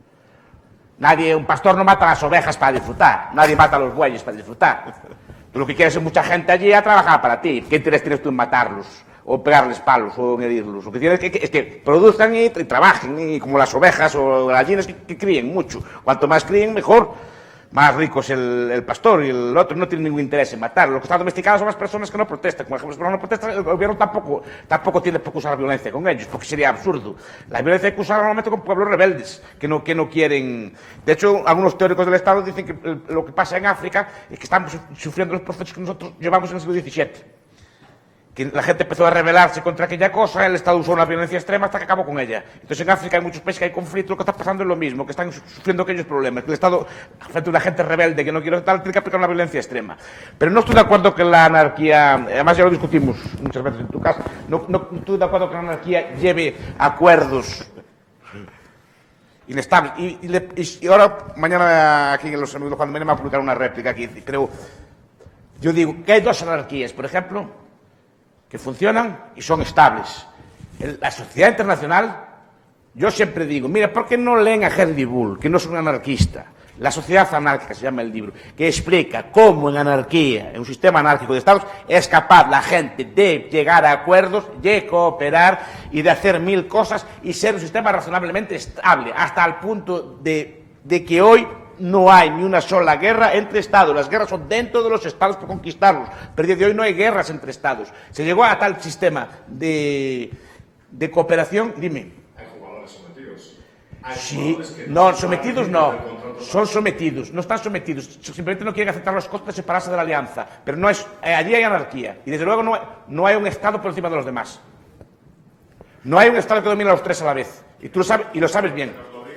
Un pastor no mata a las ovejas para disfrutar, nadie mata a los bueyes para disfrutar. Tú lo que quieres es mucha gente allí a trabajar para ti. ¿Qué interés tienes tú en matarlos? O pegarles palos, o herirlos. Lo que tienes es que produzcan y trabajen, y como las ovejas o gallinas que críen mucho. Cuanto más críen, mejor. Más rico es el pastor y el otro no tiene ningún interés en matar. Lo que está domesticado son las personas que no protestan. Como ejemplo, no protestan, el gobierno tampoco tiene por qué usar violencia con ellos, porque sería absurdo. La violencia hay que usar normalmente con pueblos rebeldes, que no quieren... De hecho, algunos teóricos del Estado dicen que lo que pasa en África es que estamos sufriendo los procesos que nosotros llevamos en el siglo XVII. que la gente empezó a rebelarse contra aquella cosa, el Estado usó una violencia extrema hasta que acabó con ella. Entonces en África hay muchos países que hay conflictos, lo que está pasando es lo mismo, que están sufriendo aquellos problemas, que el Estado, frente a una gente rebelde que no quiere tal, tiene que aplicar una violencia extrema. Pero no estoy de acuerdo que la anarquía, además ya lo discutimos muchas veces en tu casa, no estoy de acuerdo que la anarquía lleve acuerdos inestables. Y ahora, mañana aquí en Los Amigos de Juan de Mena me va a publicar una réplica aquí, pero yo digo que hay dos anarquías, por ejemplo, que funcionan y son estables. La sociedad internacional, yo siempre digo, mira, ¿por qué no leen a Henry Bull, que no es un anarquista? La sociedad anárquica se llama el libro, que explica cómo en anarquía, en un sistema anárquico de estados, es capaz la gente de llegar a acuerdos, de cooperar y de hacer mil cosas y ser un sistema razonablemente estable, hasta el punto de que hoy no hay ni una sola guerra entre estados. Las guerras son dentro de los estados por conquistarlos. Pero a día de hoy no hay guerras entre estados. Se llegó a tal sistema de cooperación. Dime. Hay jugadores sometidos. Sí, no, sometidos no. Son sometidos, no están sometidos. Simplemente no quieren aceptar los costes de separarse de la alianza. Pero no es, allí hay anarquía. Y desde luego no hay un estado por encima de los demás. No hay un estado que domine a los tres a la vez. Y tú lo sabes, y lo sabes bien.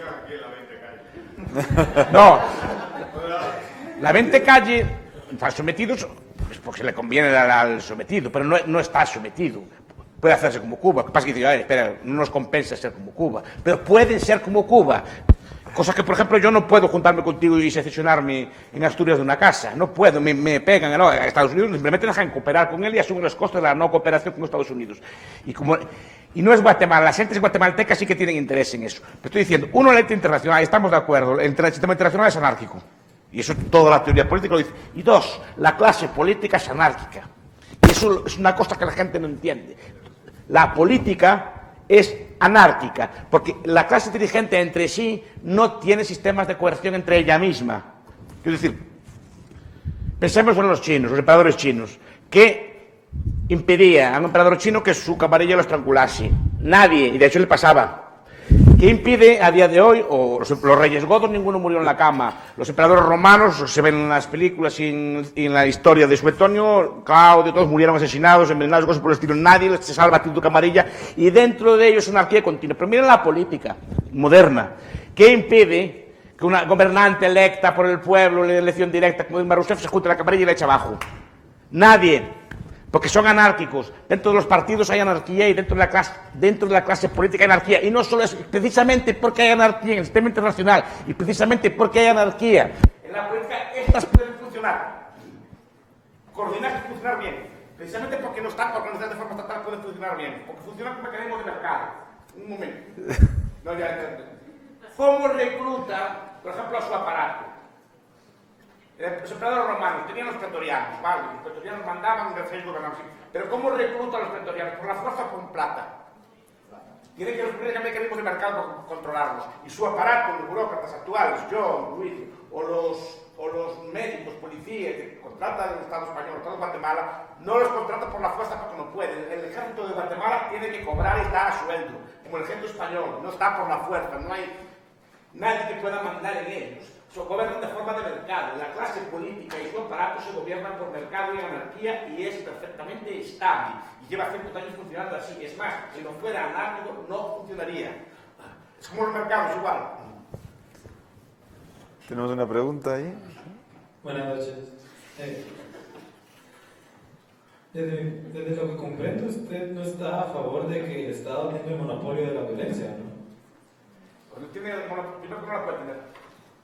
No, la 20 calle, están sometidos, pues porque le conviene al sometido, pero no está sometido. Puede hacerse como Cuba. Lo que pasa es que dice, espera, no nos compensa ser como Cuba, pero pueden ser como Cuba. Cosa que, por ejemplo, yo no puedo juntarme contigo y secesionarme en Asturias de una casa. No puedo, me pegan. No, a Estados Unidos simplemente dejan cooperar con él y asumen los costes de la no cooperación con Estados Unidos. Y no es Guatemala, las gentes guatemaltecas sí que tienen interés en eso. Te estoy diciendo, uno, la ley internacional, estamos de acuerdo, el sistema internacional es anárquico. Y eso toda la teoría política lo dice. Y dos, la clase política es anárquica. Y eso es una cosa que la gente no entiende. La política es anárquica, porque la clase dirigente entre sí no tiene sistemas de coerción entre ella misma. Quiero decir, pensemos en los chinos, los emperadores chinos, que impedía a un emperador chino que su camarilla lo estrangulase. Nadie, y de hecho le pasaba. ¿Qué impide a día de hoy? Los reyes godos, ninguno murió en la cama. Los emperadores romanos, se ven en las películas y en la historia de Suetonio, Claudio, todos murieron asesinados, envenenados, cosas por el estilo. Nadie se salva a tu camarilla. Y dentro de ellos es una anarquía continua. Pero miren la política moderna. ¿Qué impide que una gobernante electa por el pueblo, en elección directa, como Dilma Rousseff, se junte la camarilla y la echa abajo? Nadie. Porque son anárquicos. Dentro de los partidos hay anarquía y dentro de la clase política hay anarquía. Y no solo es precisamente porque hay anarquía en el sistema internacional y precisamente porque hay anarquía en la política, estas pueden funcionar. Coordinarse y funcionar bien. Precisamente porque no están organizadas de forma estatal pueden funcionar bien. Porque funcionan como mecanismos de mercado. Un momento. No, ya. ¿Cómo recluta, por ejemplo, a su aparato? Los emperadores romanos tenían los pretorianos, ¿vale? Los pretorianos mandaban de reyes gobernaban, pero ¿cómo reclutan a los pretorianos? ¿Por la fuerza o con plata? Tienen que los mecanismos de mercado para controlarlos. Y su aparato, los burócratas actuales, yo, Luis, o los médicos, policías que contratan el Estado español, el Estado de Guatemala, no los contrata por la fuerza porque no pueden. El ejército de Guatemala tiene que cobrar y está a sueldo, como el ejército español, no está por la fuerza, no hay nadie que pueda mandar en ellos. Se gobiernan de forma de mercado. La clase política y su aparato se gobiernan por mercado y anarquía y es perfectamente estable. Y lleva 100 años funcionando así. Es más, si no fuera anárquico, no funcionaría. Es como los mercados, igual. Tenemos una pregunta ahí. Buenas noches. Desde lo que comprendo, usted no está a favor de que el Estado tenga el monopolio de la violencia, ¿no? Cuando tiene el monopolio, primero que no la puede tener.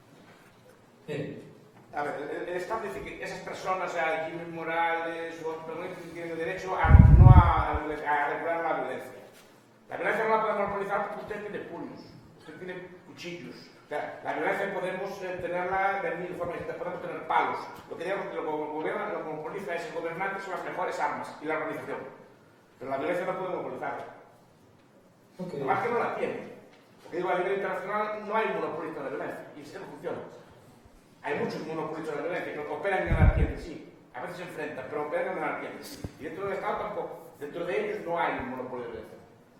A ver, el Estado dice que esas personas, Jimmy Morales o otros personas, tienen derecho a regular la violencia. La violencia no la puede monopolizar porque usted tiene puños, usted tiene cuchillos. O sea, la violencia podemos tenerla de mil formas, podemos tener palos. Lo que lo monopoliza es el gobernante, son las mejores armas y la organización. Pero la violencia no puede monopolizarla. Okay. Lo más que no la tiene. Porque digo, a nivel internacional no hay monopolista de violencia y eso no funciona. Hay muchos monopolistas de la violencia que operan en anarquía entre sí. A veces se enfrentan, pero operan en anarquía entre sí. Y dentro del Estado tampoco. Dentro de ellos no hay un monopolio de violencia.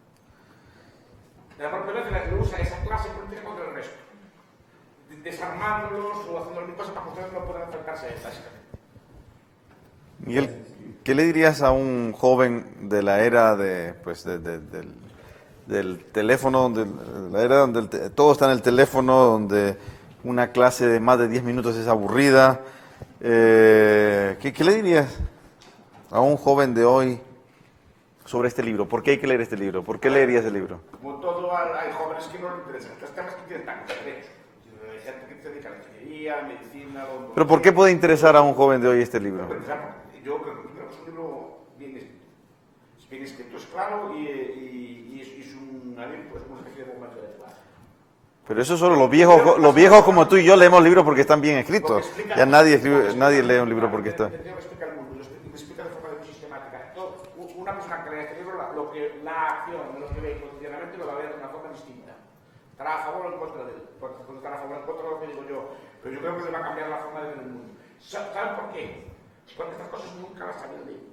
La propia violencia la usa esa clase política contra el resto. Desarmándolos o haciendo las cosas para que ustedes no puedan enfrentarse a ella, básicamente. Miguel, ¿qué le dirías a un joven de la era de, pues, del teléfono, la era donde todo está en el teléfono, donde una clase de más de 10 minutos es aburrida? ¿Qué le dirías a un joven de hoy sobre este libro? ¿Por qué hay que leer este libro? ¿Por qué leerías el libro? Como todo, hay jóvenes que no les interesan estos temas que tienen tan concretos. Hay gente que se dedica a la ingeniería, a la medicina... ¿Pero por qué puede interesar a un joven de hoy este libro? Yo creo que es un libro bien escrito, es claro y es una especie de bomba intelectual. Pero eso solo los viejos como tú y yo leemos libros porque están bien escritos. Ya nadie lee un libro porque está... Explica el mundo, lo explica de forma muy sistemática. Una persona que lee este libro, la acción, lo que ve cotidianamente, lo va a ver de una forma distinta. Estará a favor o en contra de él. Estará a favor o en contra de lo que digo yo. Pero yo creo que le va a cambiar la forma de ver el mundo. ¿Saben por qué? Porque estas cosas nunca las habían leído.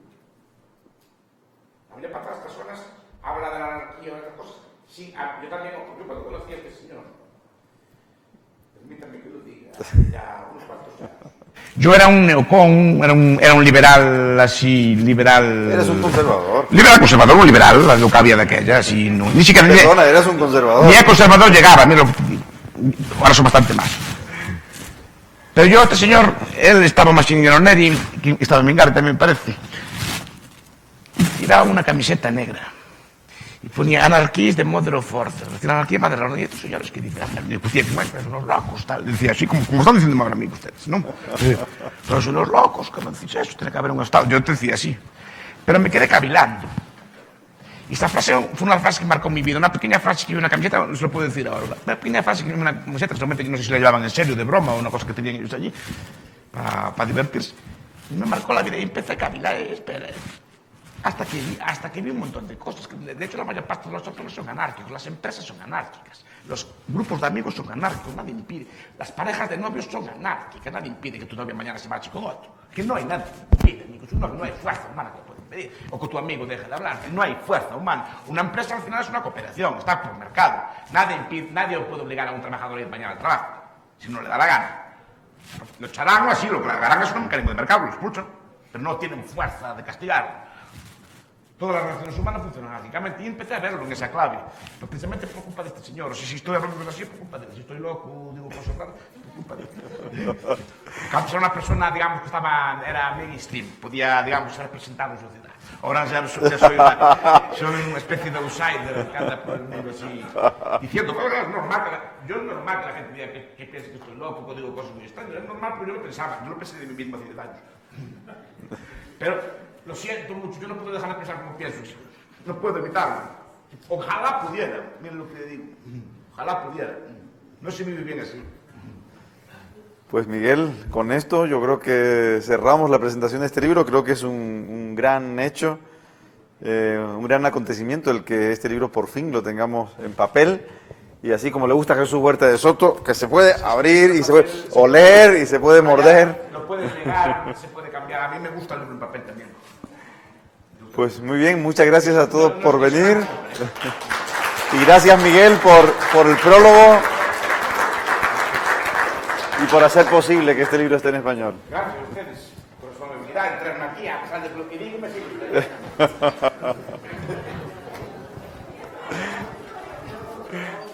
La mayor parte de las personas habla de la anarquía o de estas cosas. Sí, yo también, yo cuando conocí a este señor, permítanme que lo diga, ya unos cuantos años. Yo era un neocon, era un liberal así, liberal... Eres un conservador. Liberal conservador, un liberal, lo que había de aquella, así, no, ni siquiera... Perdona, eras un conservador. Ni a conservador llegaba, ahora son bastante más. Pero yo, este señor, él estaba más en el Neri, estaba en Mingarte también me parece, y tiraba una camiseta negra. Y ponía anarquías de Mother of Force. Decía, anarquía madre de la orden. Y estos señores que dicen, decía, pero los locos, tal. Decía así, como están diciendo ahora a mí ustedes, ¿no? Pero son los locos, que no decís eso, tiene que haber un Estado. Yo te decía así. Pero me quedé cavilando. Y esta frase fue una frase que marcó mi vida. Una pequeña frase que vi en una camiseta, no se lo puedo decir ahora. Una pequeña frase que vi en una camiseta, solamente que no sé si la llevaban en serio, de broma, o una cosa que tenían ellos allí, para divertirse. Y me marcó la vida y empecé a cavilar, espera. Hasta que vi un montón de cosas. De hecho, la mayor parte de los hombres son anárquicos, las empresas son anárquicas, los grupos de amigos son anárquicos, nadie impide. Las parejas de novios son anárquicas, nadie impide que tu novia mañana se marche con otro. Que no hay nada que impide, ni con su novio, no hay fuerza humana que pueda impedir. O que tu amigo deje de hablar, que no hay fuerza humana. Una empresa al final es una cooperación, está por mercado. Nadie puede obligar a un trabajador a ir mañana al trabajo, si no le da la gana. Lo echarán o así, lo que le harán es un mecanismo de mercado, lo expulsan, pero no tienen fuerza de castigar. Todas las relaciones humanas funcionan anárquicamente y empecé a verlo en esa clave. Pero precisamente por culpa de este señor. O sea, si estoy hablando así, por culpa de él. Si estoy loco, digo cosas raras, por culpa de él. Antes era una persona, digamos, que era mainstream. Podía, digamos, ser representado en sociedad. Ahora ya soy una especie de outsider que anda por el mundo así, diciendo cosas normales. Yo es normal que la gente diga que piense que estoy loco, que digo cosas muy extrañas. Es normal, pero yo lo pensaba. Yo lo pensé de mí mismo hace 10 años. Pero... lo siento mucho, yo no puedo dejar de pensar como pienso, no puedo evitarlo. Ojalá pudiera, miren lo que le digo, ojalá pudiera, no se vive bien así. Pues Miguel, con esto yo creo que cerramos la presentación de este libro, creo que es un gran hecho, un gran acontecimiento el que este libro por fin lo tengamos en papel, y así como le gusta a Jesús Huerta de Soto, que se puede abrir y se puede oler y se puede morder. Lo puede llegar, se puede cambiar, a mí me gusta el libro en papel también. Pues muy bien, muchas gracias a todos por venir. Y gracias Miguel por el prólogo y por hacer posible que este libro esté en español. Gracias a ustedes por su amabilidad, entrarme aquí, a pesar de lo que digo, me siguen.